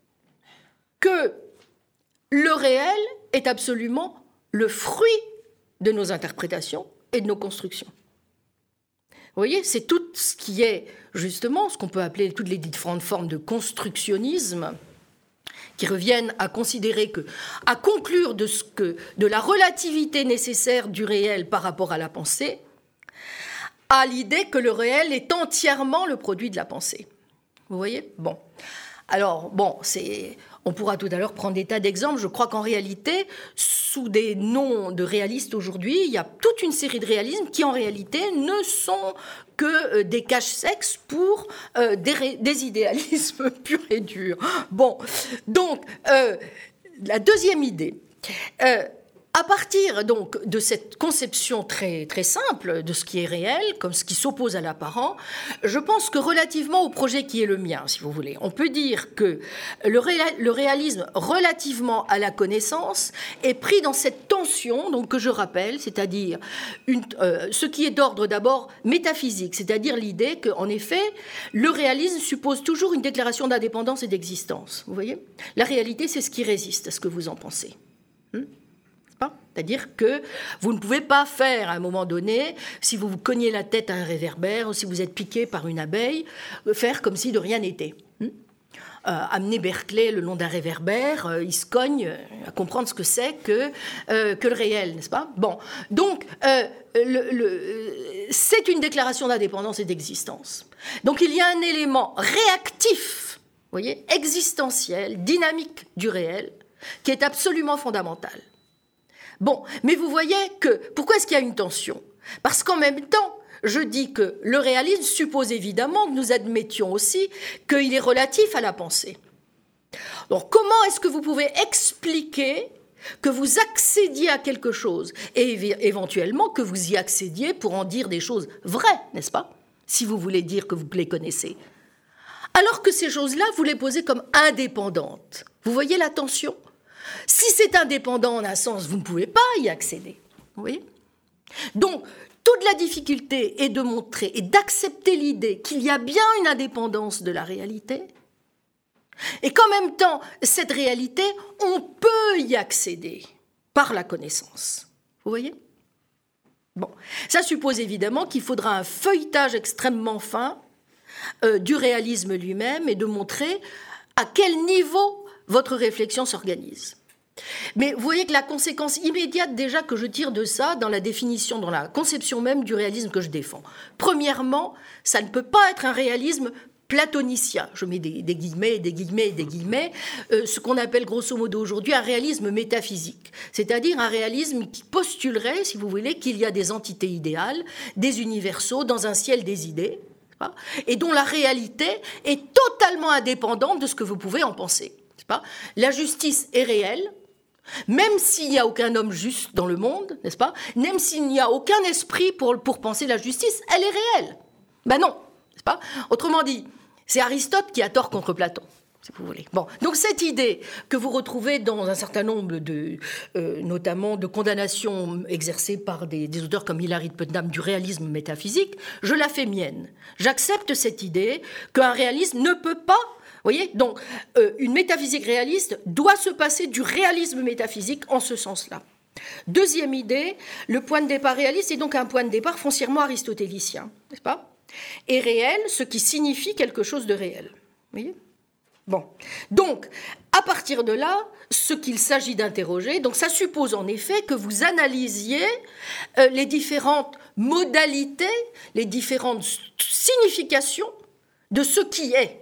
que le réel est absolument le fruit de nos interprétations et de nos constructions. Vous voyez, c'est tout ce qui est, justement, ce qu'on peut appeler toutes les différentes formes de constructionnisme, qui reviennent à considérer que, à conclure de, ce que, de la relativité nécessaire du réel par rapport à la pensée, à l'idée que le réel est entièrement le produit de la pensée. Vous voyez ? Bon. Alors, bon, c'est... On pourra tout à l'heure prendre des tas d'exemples. Je crois qu'en réalité, sous des noms de réalistes aujourd'hui, il y a toute une série de réalismes qui, en réalité, ne sont que des cache-sexes pour euh, des, des idéalismes purs et durs. Bon, donc, euh, la deuxième idée... Euh, À partir donc de cette conception très, très simple de ce qui est réel, comme ce qui s'oppose à l'apparent, je pense que relativement au projet qui est le mien, si vous voulez, on peut dire que le, réal, le réalisme relativement à la connaissance est pris dans cette tension donc, que je rappelle, c'est-à-dire une, euh, ce qui est d'ordre d'abord métaphysique, c'est-à-dire l'idée qu'en effet, le réalisme suppose toujours une déclaration d'indépendance et d'existence. Vous voyez ? La réalité, c'est ce qui résiste à ce que vous en pensez. Hmm ? C'est-à-dire que vous ne pouvez pas faire, à un moment donné, si vous vous cognez la tête à un réverbère ou si vous êtes piqué par une abeille, faire comme si de rien n'était. Euh, amener Berkeley le long d'un réverbère, euh, il se cogne à comprendre ce que c'est que, euh, que le réel, n'est-ce pas ? Bon, donc, euh, le, le, c'est une déclaration d'indépendance et d'existence. Donc, il y a un élément réactif, vous voyez, existentiel, dynamique du réel, qui est absolument fondamental. Bon, mais vous voyez que... Pourquoi est-ce qu'il y a une tension ? Parce qu'en même temps, je dis que le réalisme suppose évidemment que nous admettions aussi qu'il est relatif à la pensée. Donc, comment est-ce que vous pouvez expliquer que vous accédiez à quelque chose et éventuellement que vous y accédiez pour en dire des choses vraies, n'est-ce pas ? Si vous voulez dire que vous les connaissez. Alors que ces choses-là, vous les posez comme indépendantes. Vous voyez la tension ? Si c'est indépendant en un sens, vous ne pouvez pas y accéder. Vous voyez ? Donc, toute la difficulté est de montrer et d'accepter l'idée qu'il y a bien une indépendance de la réalité et qu'en même temps, cette réalité, on peut y accéder par la connaissance. Vous voyez ? Bon, ça suppose évidemment qu'il faudra un feuilletage extrêmement fin euh, du réalisme lui-même et de montrer à quel niveau votre réflexion s'organise. Mais vous voyez que la conséquence immédiate déjà que je tire de ça, dans la définition, dans la conception même du réalisme que je défends. Premièrement, ça ne peut pas être un réalisme platonicien. Je mets des, des guillemets, des guillemets, des guillemets, euh, ce qu'on appelle grosso modo aujourd'hui un réalisme métaphysique. C'est-à-dire un réalisme qui postulerait, si vous voulez, qu'il y a des entités idéales, des universaux dans un ciel des idées, et dont la réalité est totalement indépendante de ce que vous pouvez en penser. Pas ? La justice est réelle, même s'il n'y a aucun homme juste dans le monde, n'est-ce pas ? Même s'il n'y a aucun esprit pour, pour penser la justice, elle est réelle. Ben non, n'est-ce pas ? Autrement dit, c'est Aristote qui a tort contre Platon, si vous voulez. Bon, donc cette idée que vous retrouvez dans un certain nombre de, euh, notamment de condamnations exercées par des, des auteurs comme Hilary de Putnam du réalisme métaphysique, je la fais mienne. J'accepte cette idée qu'un réalisme ne peut pas. Vous voyez, donc euh, une métaphysique réaliste doit se passer du réalisme métaphysique en ce sens-là. Deuxième idée, le point de départ réaliste est donc un point de départ foncièrement aristotélicien, n'est-ce pas ? Et réel, ce qui signifie quelque chose de réel. Vous voyez ? Bon, donc à partir de là, ce qu'il s'agit d'interroger, donc ça suppose en effet que vous analysiez euh, les différentes modalités, les différentes significations de ce qui est.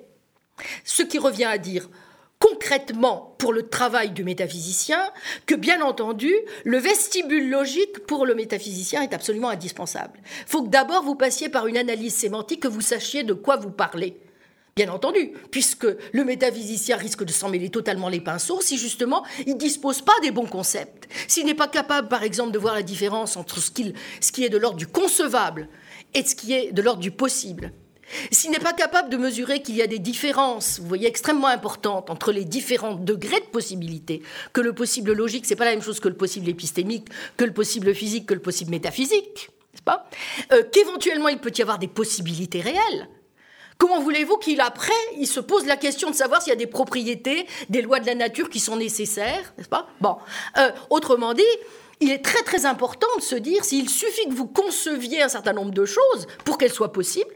Ce qui revient à dire concrètement pour le travail du métaphysicien que, bien entendu, le vestibule logique pour le métaphysicien est absolument indispensable. Il faut que d'abord vous passiez par une analyse sémantique, que vous sachiez de quoi vous parlez. Bien entendu, puisque le métaphysicien risque de s'en mêler totalement les pinceaux si justement il ne dispose pas des bons concepts. S'il n'est pas capable, par exemple, de voir la différence entre ce, qu'il, ce qui est de l'ordre du concevable et ce qui est de l'ordre du possible. S'il n'est pas capable de mesurer qu'il y a des différences, vous voyez, extrêmement importantes entre les différents degrés de possibilité, que le possible logique, c'est pas la même chose que le possible épistémique, que le possible physique, que le possible métaphysique, n'est-ce pas ? euh, Qu'éventuellement il peut y avoir des possibilités réelles. Comment voulez-vous qu'il, après, il se pose la question de savoir s'il y a des propriétés, des lois de la nature qui sont nécessaires, n'est-ce pas ? Bon, euh, autrement dit, il est très très important de se dire s'il suffit que vous conceviez un certain nombre de choses pour qu'elles soient possibles.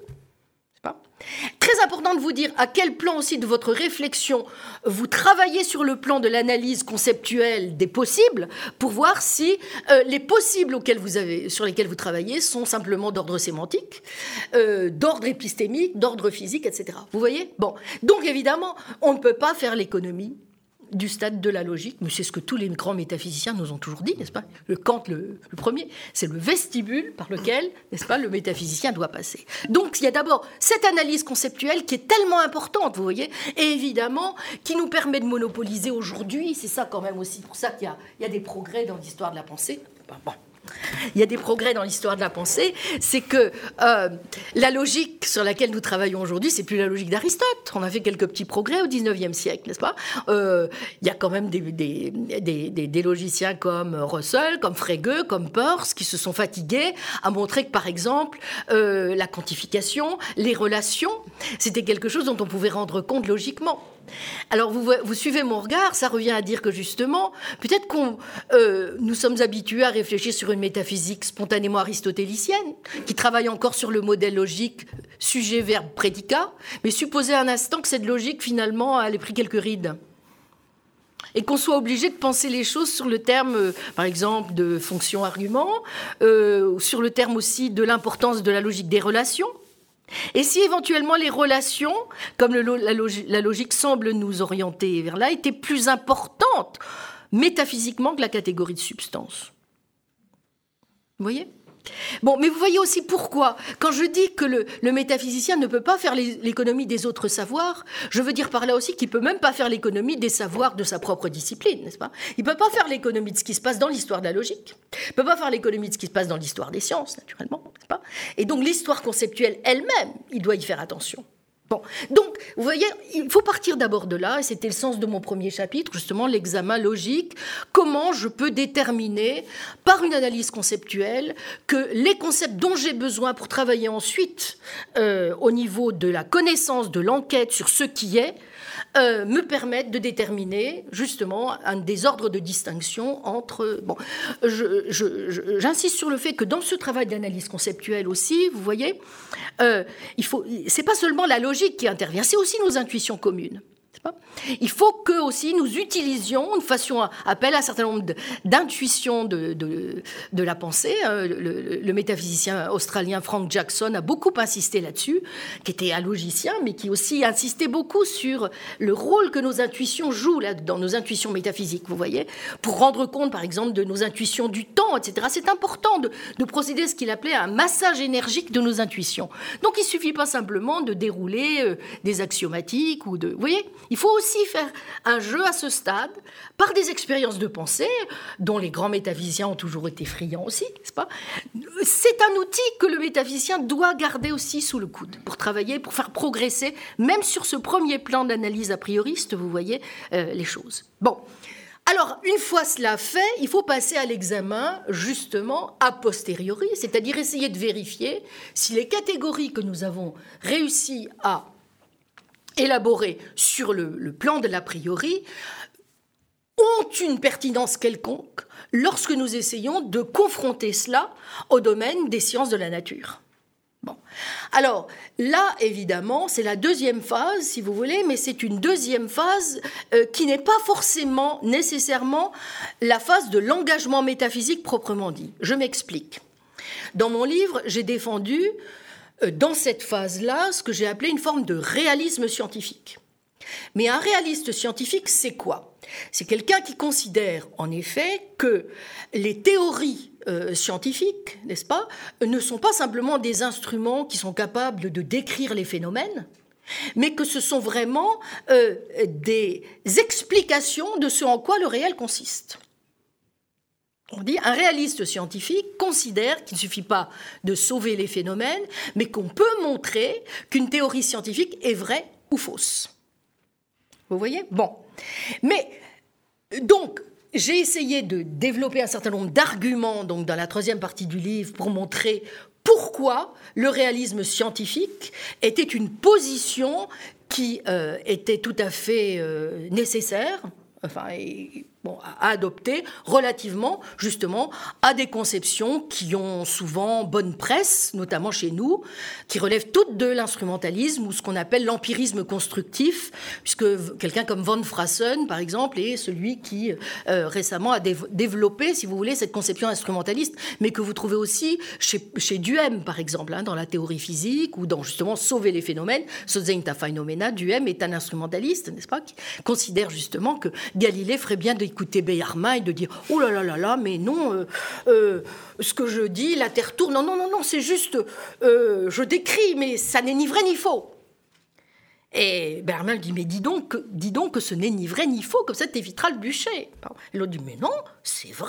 Très important de vous dire à quel plan aussi de votre réflexion vous travaillez sur le plan de l'analyse conceptuelle des possibles pour voir si euh, les possibles auxquels vous avez, sur lesquels vous travaillez sont simplement d'ordre sémantique, euh, d'ordre épistémique, d'ordre physique, et cetera. Vous voyez ? Bon, donc évidemment, on ne peut pas faire l'économie du stade de la logique, mais c'est ce que tous les grands métaphysiciens nous ont toujours dit, n'est-ce pas ? Le Kant, le, le premier, c'est le vestibule par lequel, n'est-ce pas, le métaphysicien doit passer. Donc il y a d'abord cette analyse conceptuelle qui est tellement importante, vous voyez, et évidemment qui nous permet de monopoliser aujourd'hui, c'est ça quand même aussi pour ça qu'il y a, il y a des progrès dans l'histoire de la pensée. Bon. Il y a des progrès dans l'histoire de la pensée, c'est que euh, la logique sur laquelle nous travaillons aujourd'hui, c'est plus la logique d'Aristote. On a fait quelques petits progrès au dix-neuvième siècle, n'est-ce pas ? euh, Il y a quand même des, des, des, des, des logiciens comme Russell, comme Frege, comme Peirce, qui se sont fatigués à montrer que, par exemple, euh, la quantification, les relations, c'était quelque chose dont on pouvait rendre compte logiquement. Alors, vous, vous suivez mon regard, ça revient à dire que, justement, peut-être qu'on euh, nous sommes habitués à réfléchir sur une métaphysique spontanément aristotélicienne, qui travaille encore sur le modèle logique sujet, verbe, prédicat, mais supposez un instant que cette logique, finalement, elle ait pris quelques rides. Et qu'on soit obligé de penser les choses sur le terme, euh, par exemple, de fonction-argument, euh, sur le terme aussi de l'importance de la logique des relations. Et si éventuellement les relations, comme le, la, logi, la logique semble nous orienter vers là, étaient plus importantes métaphysiquement que la catégorie de substance. Vous voyez ? Bon, mais vous voyez aussi pourquoi, quand je dis que le, le métaphysicien ne peut pas faire les, l'économie des autres savoirs, je veux dire par là aussi qu'il ne peut même pas faire l'économie des savoirs de sa propre discipline, n'est-ce pas ? Il ne peut pas faire l'économie de ce qui se passe dans l'histoire de la logique, il ne peut pas faire l'économie de ce qui se passe dans l'histoire des sciences, naturellement, n'est-ce pas ? Et donc l'histoire conceptuelle elle-même, il doit y faire attention. Bon, donc, vous voyez, il faut partir d'abord de là, et c'était le sens de mon premier chapitre, justement, l'examen logique, comment je peux déterminer, par une analyse conceptuelle, que les concepts dont j'ai besoin pour travailler ensuite, euh, au niveau de la connaissance, de l'enquête sur ce qui est, euh, me permettent de déterminer, justement, un des ordres de distinction entre... Bon, je, je, je, j'insiste sur le fait que dans ce travail d'analyse conceptuelle aussi, vous voyez, euh, il faut, c'est pas seulement la logique qui intervient, c'est aussi nos intuitions communes. Il faut que aussi nous utilisions, nous fassions appel à un certain nombre d'intuitions de, de, de la pensée. Le, le, le métaphysicien australien Frank Jackson a beaucoup insisté là-dessus, qui était un logicien, mais qui aussi insistait beaucoup sur le rôle que nos intuitions jouent là, dans nos intuitions métaphysiques, vous voyez, pour rendre compte, par exemple, de nos intuitions du temps, et cetera. C'est important de, de procéder à ce qu'il appelait un massage énergique de nos intuitions. Donc, il ne suffit pas simplement de dérouler euh, des axiomatiques ou de... Vous voyez ? Il faut aussi faire un jeu à ce stade par des expériences de pensée dont les grands métaphysiciens ont toujours été friands aussi, n'est-ce pas ? C'est un outil que le métaphysicien doit garder aussi sous le coude pour travailler, pour faire progresser, même sur ce premier plan d'analyse a prioriste, vous voyez, euh, les choses. Bon. Alors, une fois cela fait, il faut passer à l'examen, justement, a posteriori, c'est-à-dire essayer de vérifier si les catégories que nous avons réussi à élaborées sur le, le plan de l'a priori ont une pertinence quelconque lorsque nous essayons de confronter cela au domaine des sciences de la nature. Bon. Alors là, évidemment, c'est la deuxième phase, si vous voulez, mais c'est une deuxième phase euh, qui n'est pas forcément nécessairement la phase de l'engagement métaphysique proprement dit. Je m'explique. Dans mon livre, j'ai défendu dans cette phase-là ce que j'ai appelé une forme de réalisme scientifique. Mais un réaliste scientifique, c'est quoi ? C'est quelqu'un qui considère, en effet, que les théories euh, scientifiques, n'est-ce pas, ne sont pas simplement des instruments qui sont capables de décrire les phénomènes, mais que ce sont vraiment euh, des explications de ce en quoi le réel consiste. On dit un réaliste scientifique considère qu'il ne suffit pas de sauver les phénomènes, mais qu'on peut montrer qu'une théorie scientifique est vraie ou fausse. Vous voyez ? Bon. Mais, donc, j'ai essayé de développer un certain nombre d'arguments donc, dans la troisième partie du livre pour montrer pourquoi le réalisme scientifique était une position qui euh, était tout à fait euh, nécessaire, enfin, et, bon, à adopter relativement justement à des conceptions qui ont souvent bonne presse, notamment chez nous, qui relèvent toutes de l'instrumentalisme ou ce qu'on appelle l'empirisme constructif, puisque quelqu'un comme von Frassen, par exemple, est celui qui euh, récemment a dév- développé, si vous voulez, cette conception instrumentaliste, mais que vous trouvez aussi chez, chez Duhem, par exemple, hein, dans la théorie physique ou dans justement Sauver les phénomènes, So sind die Phenomena. Duhem est un instrumentaliste, n'est-ce pas, qui considère justement que Galilée ferait bien d'écouter Bayarmin et de dire « Oh là là là là, mais non, euh, euh, ce que je dis, la Terre tourne. Non, non, non, non, c'est juste, euh, je décris, mais ça n'est ni vrai ni faux. » Et Bayarmin dit « Mais dis donc, dis donc que ce n'est ni vrai ni faux, comme ça t'éviteras le bûcher. » Et l'autre dit « Mais non, c'est vrai. »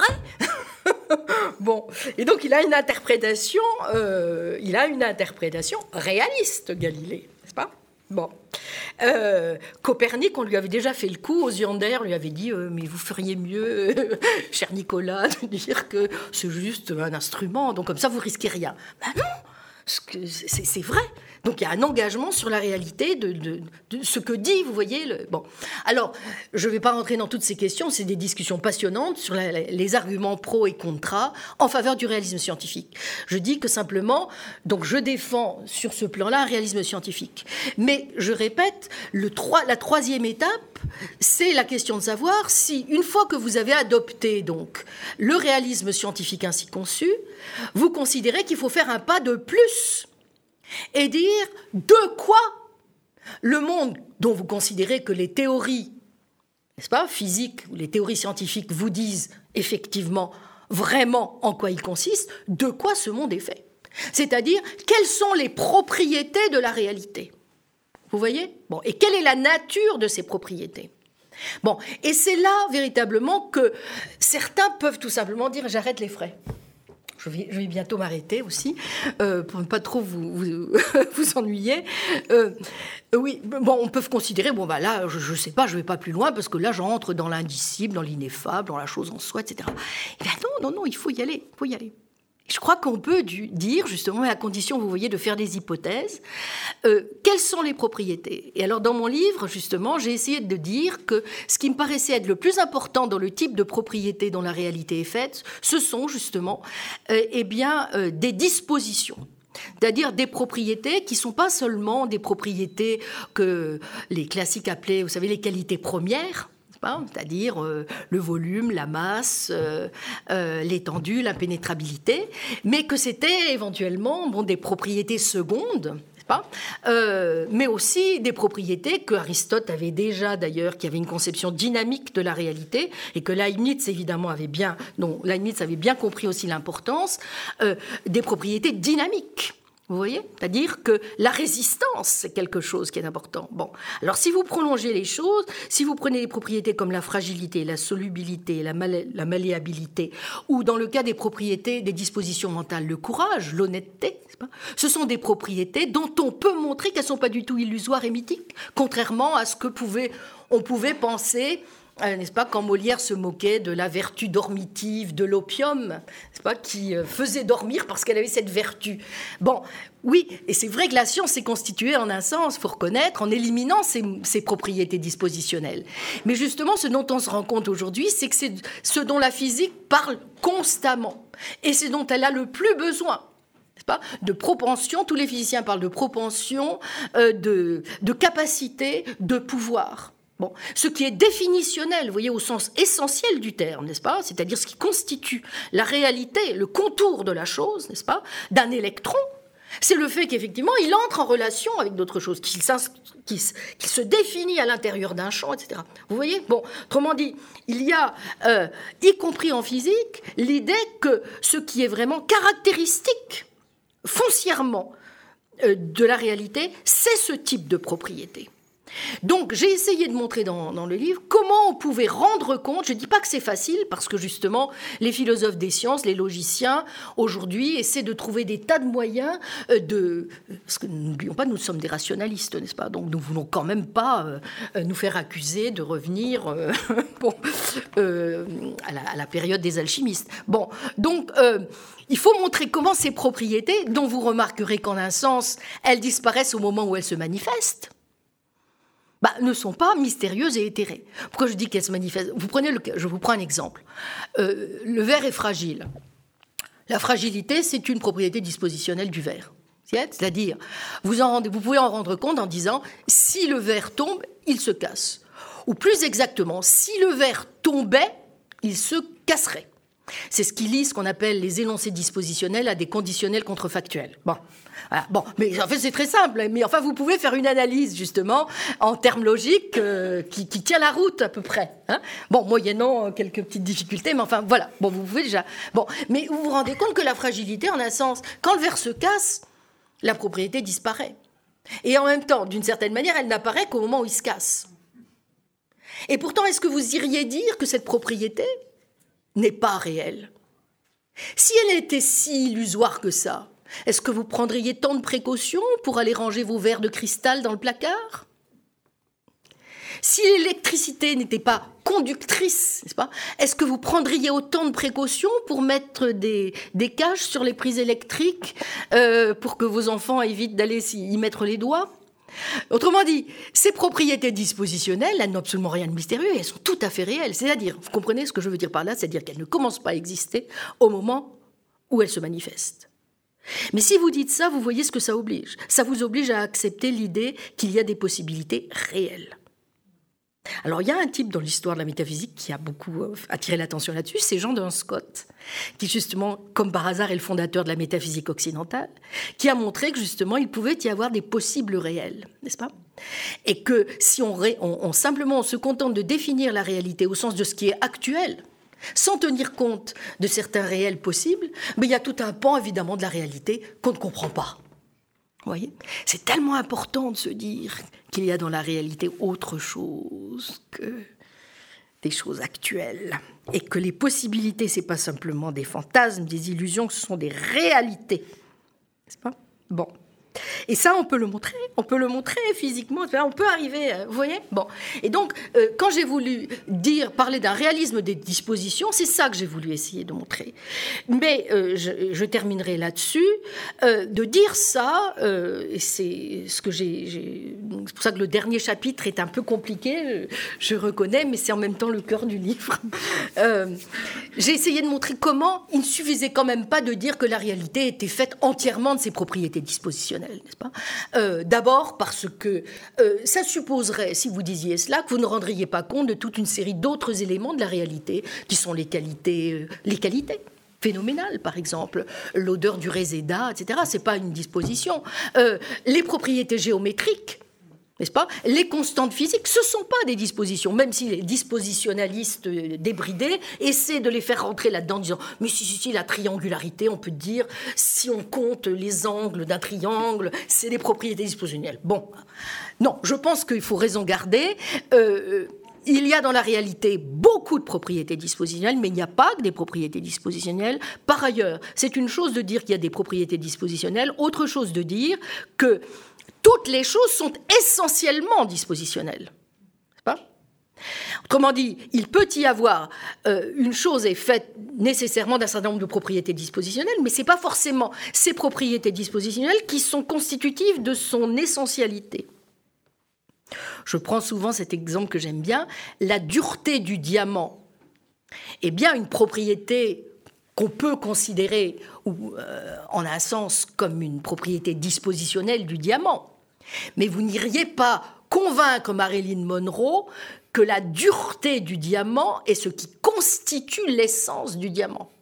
Bon, et donc il a une interprétation, euh, il a une interprétation réaliste, Galilée, n'est-ce pas ? Bon, euh, Copernic, on lui avait déjà fait le coup, Osiander lui avait dit euh, « Mais vous feriez mieux, euh, cher Nicolas, de dire que c'est juste un instrument, donc comme ça vous risquez rien. » Ben non, c'est, c'est vrai. Donc il y a un engagement sur la réalité de, de, de ce que dit, vous voyez. Le... Bon, alors je ne vais pas rentrer dans toutes ces questions, c'est des discussions passionnantes sur la, les arguments pro et contra en faveur du réalisme scientifique. Je dis que simplement, donc je défends sur ce plan-là un réalisme scientifique. Mais je répète, le trois, la troisième étape, c'est la question de savoir si, une fois que vous avez adopté donc le réalisme scientifique ainsi conçu, vous considérez qu'il faut faire un pas de plus et dire de quoi le monde dont vous considérez que les théories, n'est-ce pas, physiques ou les théories scientifiques vous disent effectivement vraiment en quoi il consiste, de quoi ce monde est fait. C'est-à-dire, quelles sont les propriétés de la réalité. Vous voyez ? Bon, et quelle est la nature de ces propriétés ? Bon, et c'est là véritablement que certains peuvent tout simplement dire j'arrête les frais. Je vais, je vais bientôt m'arrêter aussi, euh, pour ne pas trop vous, vous, vous ennuyer. Euh, oui, bon, on peut considérer, bon, bah là, je ne sais pas, je ne vais pas plus loin, parce que là, j'entre dans l'indicible, dans l'ineffable, dans la chose en soi, et cetera. Eh bien non, non, non, il faut y aller, il faut y aller. Je crois qu'on peut du, dire, justement, à condition, vous voyez, de faire des hypothèses, euh, quelles sont les propriétés. Et alors, dans mon livre, justement, j'ai essayé de dire que ce qui me paraissait être le plus important dans le type de propriété dont la réalité est faite, ce sont, justement, euh, eh bien, euh, des dispositions. C'est-à-dire des propriétés qui ne sont pas seulement des propriétés que les classiques appelaient, vous savez, les qualités premières, c'est-à-dire euh, le volume, la masse, euh, euh, l'étendue, l'impénétrabilité, mais que c'était éventuellement bon, des propriétés secondes, pas euh, mais aussi des propriétés que Aristote avait déjà d'ailleurs, qui avait une conception dynamique de la réalité, et que Leibniz évidemment avait bien, dont Leibniz avait bien compris aussi l'importance, euh, des propriétés dynamiques. Vous voyez ? C'est-à-dire que la résistance, c'est quelque chose qui est important. Bon, alors si vous prolongez les choses, si vous prenez des propriétés comme la fragilité, la solubilité, la, mal- la malléabilité, ou dans le cas des propriétés, des dispositions mentales, le courage, l'honnêteté, c'est pas ? Ce sont des propriétés dont on peut montrer qu'elles ne sont pas du tout illusoires et mythiques, contrairement à ce que pouvait, on pouvait penser... Euh, n'est-ce pas, quand Molière se moquait de la vertu dormitive de l'opium, n'est-ce pas, qui euh, faisait dormir parce qu'elle avait cette vertu. Bon, oui, et c'est vrai que la science s'est constituée en un sens, il faut reconnaître, en éliminant ces, ces propriétés dispositionnelles. Mais justement, ce dont on se rend compte aujourd'hui, c'est que c'est ce dont la physique parle constamment, et c'est dont elle a le plus besoin. Pas, de propension, tous les physiciens parlent de propension, euh, de, de capacité, de pouvoir. Bon, ce qui est définitionnel, vous voyez, au sens essentiel du terme, n'est-ce pas ? C'est-à-dire ce qui constitue la réalité, le contour de la chose, n'est-ce pas ? D'un électron, c'est le fait qu'effectivement, il entre en relation avec d'autres choses, qu'il, qu'il, qu'il se définit à l'intérieur d'un champ, et cetera. Vous voyez ? Bon, autrement dit, il y a, euh, y compris en physique, l'idée que ce qui est vraiment caractéristique, foncièrement, euh, de la réalité, c'est ce type de propriété. Donc, j'ai essayé de montrer dans, dans le livre comment on pouvait rendre compte, je ne dis pas que c'est facile, parce que justement, les philosophes des sciences, les logiciens, aujourd'hui, essaient de trouver des tas de moyens de... Parce que n'oublions pas, nous sommes des rationalistes, n'est-ce pas ? Donc, nous ne voulons quand même pas euh, nous faire accuser de revenir euh, bon, euh, à, la, à la période des alchimistes. Bon, donc... Euh, il faut montrer comment ces propriétés, dont vous remarquerez qu'en un sens, elles disparaissent au moment où elles se manifestent, bah, ne sont pas mystérieuses et éthérées. Pourquoi je dis qu'elles se manifestent ? Vous prenez le, je vous prends un exemple. Euh, le verre est fragile. La fragilité, c'est une propriété dispositionnelle du verre. C'est-à-dire, vous, en rendez, vous pouvez en rendre compte en disant, si le verre tombe, il se casse. Ou plus exactement, si le verre tombait, il se casserait. C'est ce qui lie ce qu'on appelle les énoncés dispositionnels à des conditionnels contrefactuels. Bon, voilà. Bon, mais en fait c'est très simple. Mais enfin vous pouvez faire une analyse justement en termes logiques euh, qui, qui tient la route à peu près. Hein, bon, moyennant quelques petites difficultés, mais enfin voilà. Bon, vous pouvez déjà. Bon, mais vous vous rendez compte que la fragilité, en un sens, quand le verre se casse, la propriété disparaît. Et en même temps, d'une certaine manière, elle n'apparaît qu'au moment où il se casse. Et pourtant, est-ce que vous iriez dire que cette propriété n'est pas réelle ? Si elle était si illusoire que ça, est-ce que vous prendriez tant de précautions pour aller ranger vos verres de cristal dans le placard ? Si l'électricité n'était pas conductrice, n'est-ce pas ? Est-ce que vous prendriez autant de précautions pour mettre des, des caches sur les prises électriques euh, pour que vos enfants évitent d'aller y mettre les doigts ? Autrement dit, ces propriétés dispositionnelles, elles n'ont absolument rien de mystérieux, elles sont tout à fait réelles. C'est-à-dire, vous comprenez ce que je veux dire par là ? C'est-à-dire qu'elles ne commencent pas à exister au moment où elles se manifestent. Mais si vous dites ça, vous voyez ce que ça oblige. Ça vous oblige à accepter l'idée qu'il y a des possibilités réelles. Alors, il y a un type dans l'histoire de la métaphysique qui a beaucoup attiré l'attention là-dessus, c'est Jean Duns Scott, qui justement, comme par hasard, est le fondateur de la métaphysique occidentale, qui a montré que justement, il pouvait y avoir des possibles réels, n'est-ce pas ? Et que si on, ré, on, on simplement on se contente de définir la réalité au sens de ce qui est actuel, sans tenir compte de certains réels possibles, mais il y a tout un pan, évidemment, de la réalité qu'on ne comprend pas. Vous voyez ? C'est tellement important de se dire qu'il y a dans la réalité autre chose que des choses actuelles. Et que les possibilités, ce n'est pas simplement des fantasmes, des illusions, ce sont des réalités. N'est-ce pas ? Bon. Et ça, on peut le montrer, on peut le montrer physiquement, on peut arriver, vous voyez. Bon. Et donc, euh, quand j'ai voulu dire, parler d'un réalisme des dispositions, c'est ça que j'ai voulu essayer de montrer. Mais euh, je, je terminerai là-dessus, euh, de dire ça, euh, et c'est ce que j'ai, j'ai, c'est pour ça que le dernier chapitre est un peu compliqué, je, je reconnais, mais c'est en même temps le cœur du livre. Euh, j'ai essayé de montrer comment il ne suffisait quand même pas de dire que la réalité était faite entièrement de ses propriétés dispositionnelles, n'est-ce pas ? euh, D'abord parce que euh, ça supposerait, si vous disiez cela, que vous ne rendriez pas compte de toute une série d'autres éléments de la réalité, qui sont les qualités, euh, les qualités phénoménales, par exemple, l'odeur du réséda, et cetera. C'est pas une disposition. Euh, les propriétés géométriques, n'est-ce pas ? Les constantes physiques, ce ne sont pas des dispositions, même si les dispositionnalistes débridés essaient de les faire rentrer là-dedans en disant « mais si, si, si, la triangularité, on peut dire, si on compte les angles d'un triangle, c'est des propriétés dispositionnelles. » Bon, non, je pense qu'il faut raison garder. Euh, il y a dans la réalité beaucoup de propriétés dispositionnelles, mais il n'y a pas que des propriétés dispositionnelles. Par ailleurs, c'est une chose de dire qu'il y a des propriétés dispositionnelles, autre chose de dire que toutes les choses sont essentiellement dispositionnelles. C'est pas ? Autrement dit, il peut y avoir euh, une chose est faite nécessairement d'un certain nombre de propriétés dispositionnelles, mais ce n'est pas forcément ces propriétés dispositionnelles qui sont constitutives de son essentialité. Je prends souvent cet exemple que j'aime bien, la dureté du diamant est bien une propriété qu'on peut considérer, ou, euh, en un sens, comme une propriété dispositionnelle du diamant. Mais vous n'iriez pas convaincre Marilyn Monroe que la dureté du diamant est ce qui constitue l'essence du diamant.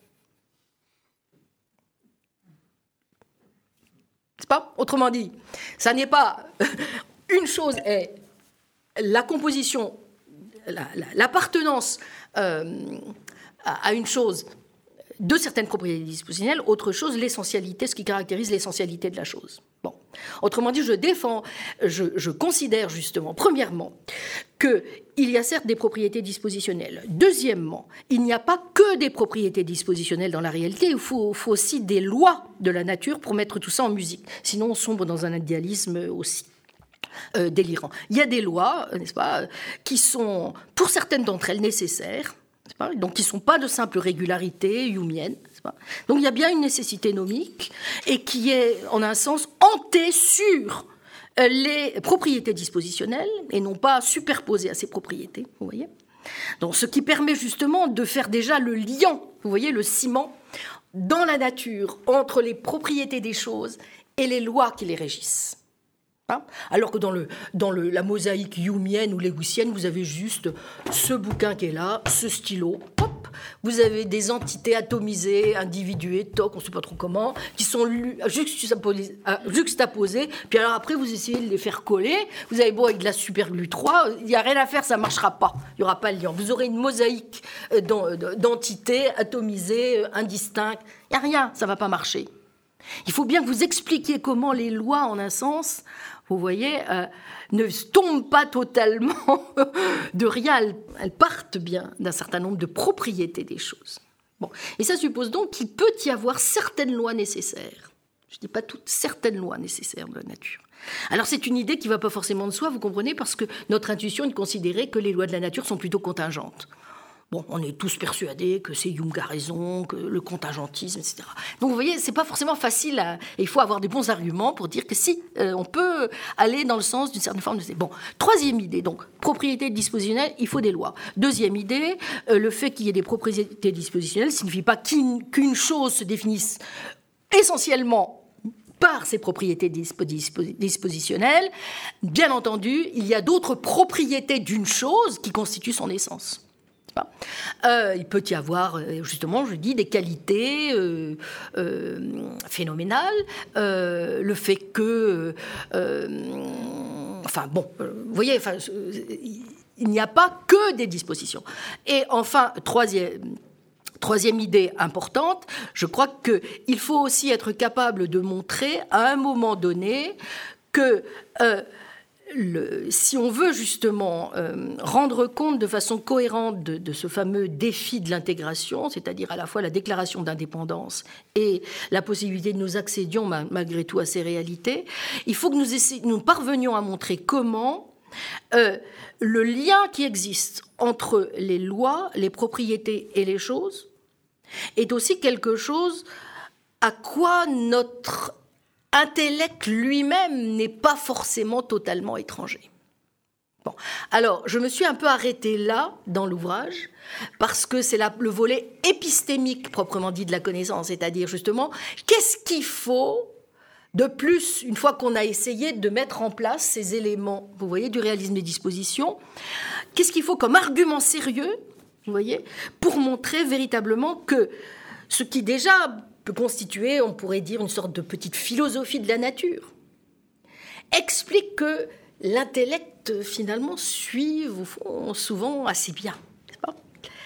C'est pas ? Autrement dit, ça n'est pas... Une chose est la composition, la, la, l'appartenance euh, à, à une chose de certaines propriétés dispositionnelles, autre chose, l'essentialité, ce qui caractérise l'essentialité de la chose. Bon. Autrement dit, je défends, je, je considère justement, premièrement, qu'il y a certes des propriétés dispositionnelles. Deuxièmement, il n'y a pas que des propriétés dispositionnelles dans la réalité, il faut, faut aussi des lois de la nature pour mettre tout ça en musique. Sinon, on sombre dans un idéalisme aussi euh, délirant. Il y a des lois, n'est-ce pas, qui sont, pour certaines d'entre elles, nécessaires, donc qui ne sont pas de simple régularité humienne. Donc il y a bien une nécessité nomique et qui est, en un sens, hantée sur les propriétés dispositionnelles et non pas superposée à ces propriétés, vous voyez. Donc ce qui permet justement de faire déjà le lien, vous voyez, le ciment dans la nature entre les propriétés des choses et les lois qui les régissent. Alors que dans, le, dans le, la mosaïque humienne ou lewisienne, vous avez juste ce bouquin qui est là, ce stylo, hop, vous avez des entités atomisées, individuées, toc, on ne sait pas trop comment, qui sont juxtaposées, juxtaposées, puis alors après vous essayez de les faire coller, vous avez beau avec de la super glue trois, il n'y a rien à faire, ça ne marchera pas, il n'y aura pas de lien. Vous aurez une mosaïque d'entités atomisées, indistinctes, il n'y a rien, ça ne va pas marcher. Il faut bien que vous expliquiez comment les lois, en un sens, vous voyez, euh, ne tombent pas totalement de rien. Elles, elles partent bien d'un certain nombre de propriétés des choses. Bon. Et ça suppose donc qu'il peut y avoir certaines lois nécessaires. Je ne dis pas toutes, certaines lois nécessaires de la nature. Alors c'est une idée qui ne va pas forcément de soi, vous comprenez, parce que notre intuition est de considérer que les lois de la nature sont plutôt contingentes. Bon, on est tous persuadés que c'est Jung a raison, que le contingentisme, et cetera. Donc, vous voyez, c'est pas forcément facile. À... Il faut avoir des bons arguments pour dire que si, euh, on peut aller dans le sens d'une certaine forme de... Bon, troisième idée, donc, propriété dispositionnelle, il faut des lois. Deuxième idée, euh, le fait qu'il y ait des propriétés dispositionnelles signifie pas qu'une, qu'une chose se définisse essentiellement par ses propriétés dispositionnelles. Bien entendu, il y a d'autres propriétés d'une chose qui constituent son essence. Euh, il peut y avoir, justement, je dis, des qualités euh, euh, phénoménales, euh, le fait que... Euh, enfin, bon, vous voyez, enfin, il n'y a pas que des dispositions. Et enfin, troisième... Troisième idée importante, je crois qu'il faut aussi être capable de montrer, à un moment donné, que... Euh, le, si on veut justement euh, rendre compte de façon cohérente de, de ce fameux défi de l'intégration, c'est-à-dire à la fois la déclaration d'indépendance et la possibilité que nous accédions malgré tout à ces réalités, il faut que nous, essaie, nous parvenions à montrer comment euh, le lien qui existe entre les lois, les propriétés et les choses est aussi quelque chose à quoi notre intellect lui-même n'est pas forcément totalement étranger. Bon. Alors, je me suis un peu arrêtée là, dans l'ouvrage, parce que c'est la, le volet épistémique, proprement dit, de la connaissance, c'est-à-dire, justement, qu'est-ce qu'il faut de plus, une fois qu'on a essayé de mettre en place ces éléments, vous voyez, du réalisme des dispositions, qu'est-ce qu'il faut comme argument sérieux, vous voyez, pour montrer véritablement que ce qui déjà peut constituer, on pourrait dire, une sorte de petite philosophie de la nature, explique que l'intellect, finalement, suit au fond, souvent assez bien. N'est-ce pas ?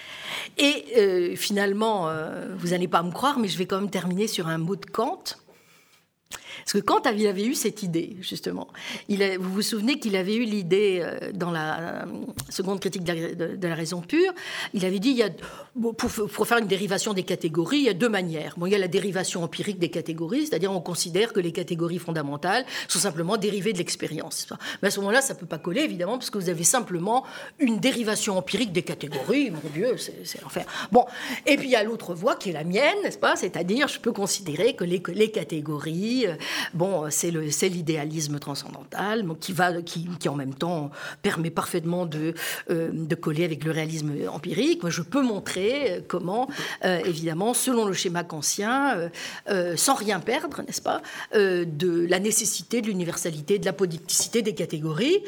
Et euh, finalement, euh, vous n'allez pas me croire, mais je vais quand même terminer sur un mot de Kant. Parce que Kant avait, avait eu cette idée, justement. Il a, vous vous souvenez qu'il avait eu l'idée, euh, dans la euh, seconde critique de la, de, de la raison pure, il avait dit, il y a, pour, pour faire une dérivation des catégories, il y a deux manières. Bon, il y a la dérivation empirique des catégories, c'est-à-dire on considère que les catégories fondamentales sont simplement dérivées de l'expérience. Mais à ce moment-là, ça ne peut pas coller, évidemment, parce que vous avez simplement une dérivation empirique des catégories. Mon Dieu, c'est, c'est l'enfer. Bon, et puis il y a l'autre voie qui est la mienne, n'est-ce pas ? C'est-à-dire, je peux considérer que les, que les catégories... Bon, c'est, le, c'est l'idéalisme transcendantal qui, va, qui, qui, en même temps, permet parfaitement de, euh, de coller avec le réalisme empirique. Moi, je peux montrer comment, euh, évidemment, selon le schéma kantien, euh, euh, sans rien perdre, n'est-ce pas, euh, de la nécessité, de l'universalité, de l'apodicticité des catégories,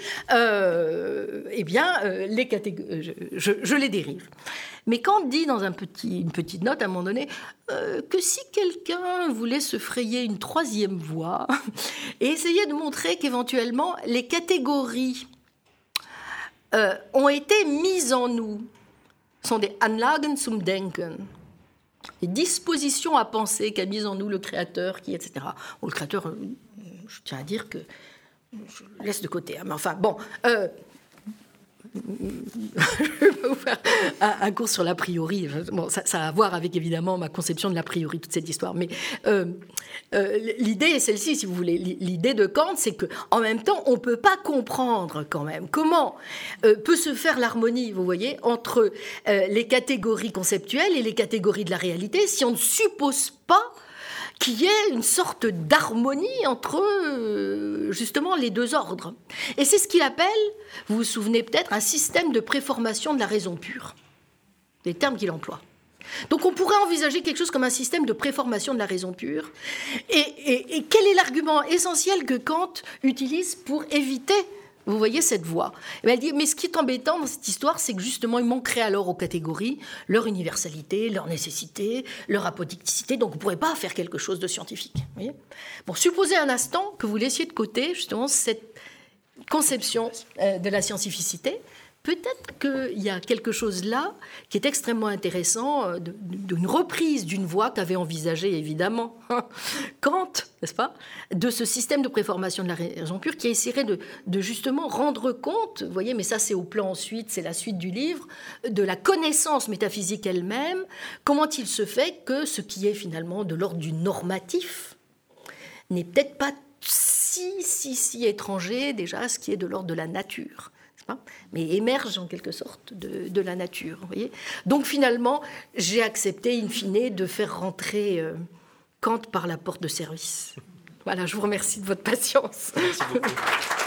euh, eh bien, euh, les catégories, je, je, je les dérive. Mais Kant dit dans un petit, une petite note, à un moment donné, euh, que si quelqu'un voulait se frayer une troisième voie et essayer de montrer qu'éventuellement les catégories euh, ont été mises en nous, sont des Anlagen zum Denken, les dispositions à penser qu'a mises en nous le Créateur, qui, et cetera. Bon, le Créateur, euh, je tiens à dire que je le laisse de côté, hein, mais enfin, bon... Euh, je vais vous faire un, un cours sur l'a priori. Bon, ça, ça a à voir avec, évidemment, ma conception de l'a priori, toute cette histoire. Mais euh, euh, l'idée est celle-ci, si vous voulez. L'idée de Kant, c'est qu'en même temps, on ne peut pas comprendre, quand même, comment euh, peut se faire l'harmonie, vous voyez, entre euh, les catégories conceptuelles et les catégories de la réalité, si on ne suppose pas qu'il y ait une sorte d'harmonie entre, euh, justement, les deux ordres. Et c'est ce qu'il appelle, vous vous souvenez peut-être, un système de préformation de la raison pure. Les termes qu'il emploie. Donc on pourrait envisager quelque chose comme un système de préformation de la raison pure. Et, et, et quel est l'argument essentiel que Kant utilise pour éviter... Vous voyez cette voie. Elle dit, mais ce qui est embêtant dans cette histoire, c'est que justement, il manquerait alors aux catégories leur universalité, leur nécessité, leur apodicticité. Donc, vous ne pourrez pas faire quelque chose de scientifique. Vous voyez ? Bon, supposez un instant que vous laissiez de côté justement cette conception euh, de la scientificité. Peut-être qu'il y a quelque chose là qui est extrêmement intéressant, de, de, d'une reprise d'une voie qu'avait envisagée, évidemment, Kant, n'est-ce pas, de ce système de préformation de la raison pure qui essaierait de, de justement rendre compte, vous voyez, mais ça c'est au plan ensuite, c'est la suite du livre, de la connaissance métaphysique elle-même, comment il se fait que ce qui est finalement de l'ordre du normatif n'est peut-être pas si, si, si étranger déjà à ce qui est de l'ordre de la nature. Mais émerge en quelque sorte de, de la nature. Vous voyez ? Donc finalement, j'ai accepté in fine de faire rentrer euh, Kant par la porte de service. Voilà, je vous remercie de votre patience. Merci beaucoup.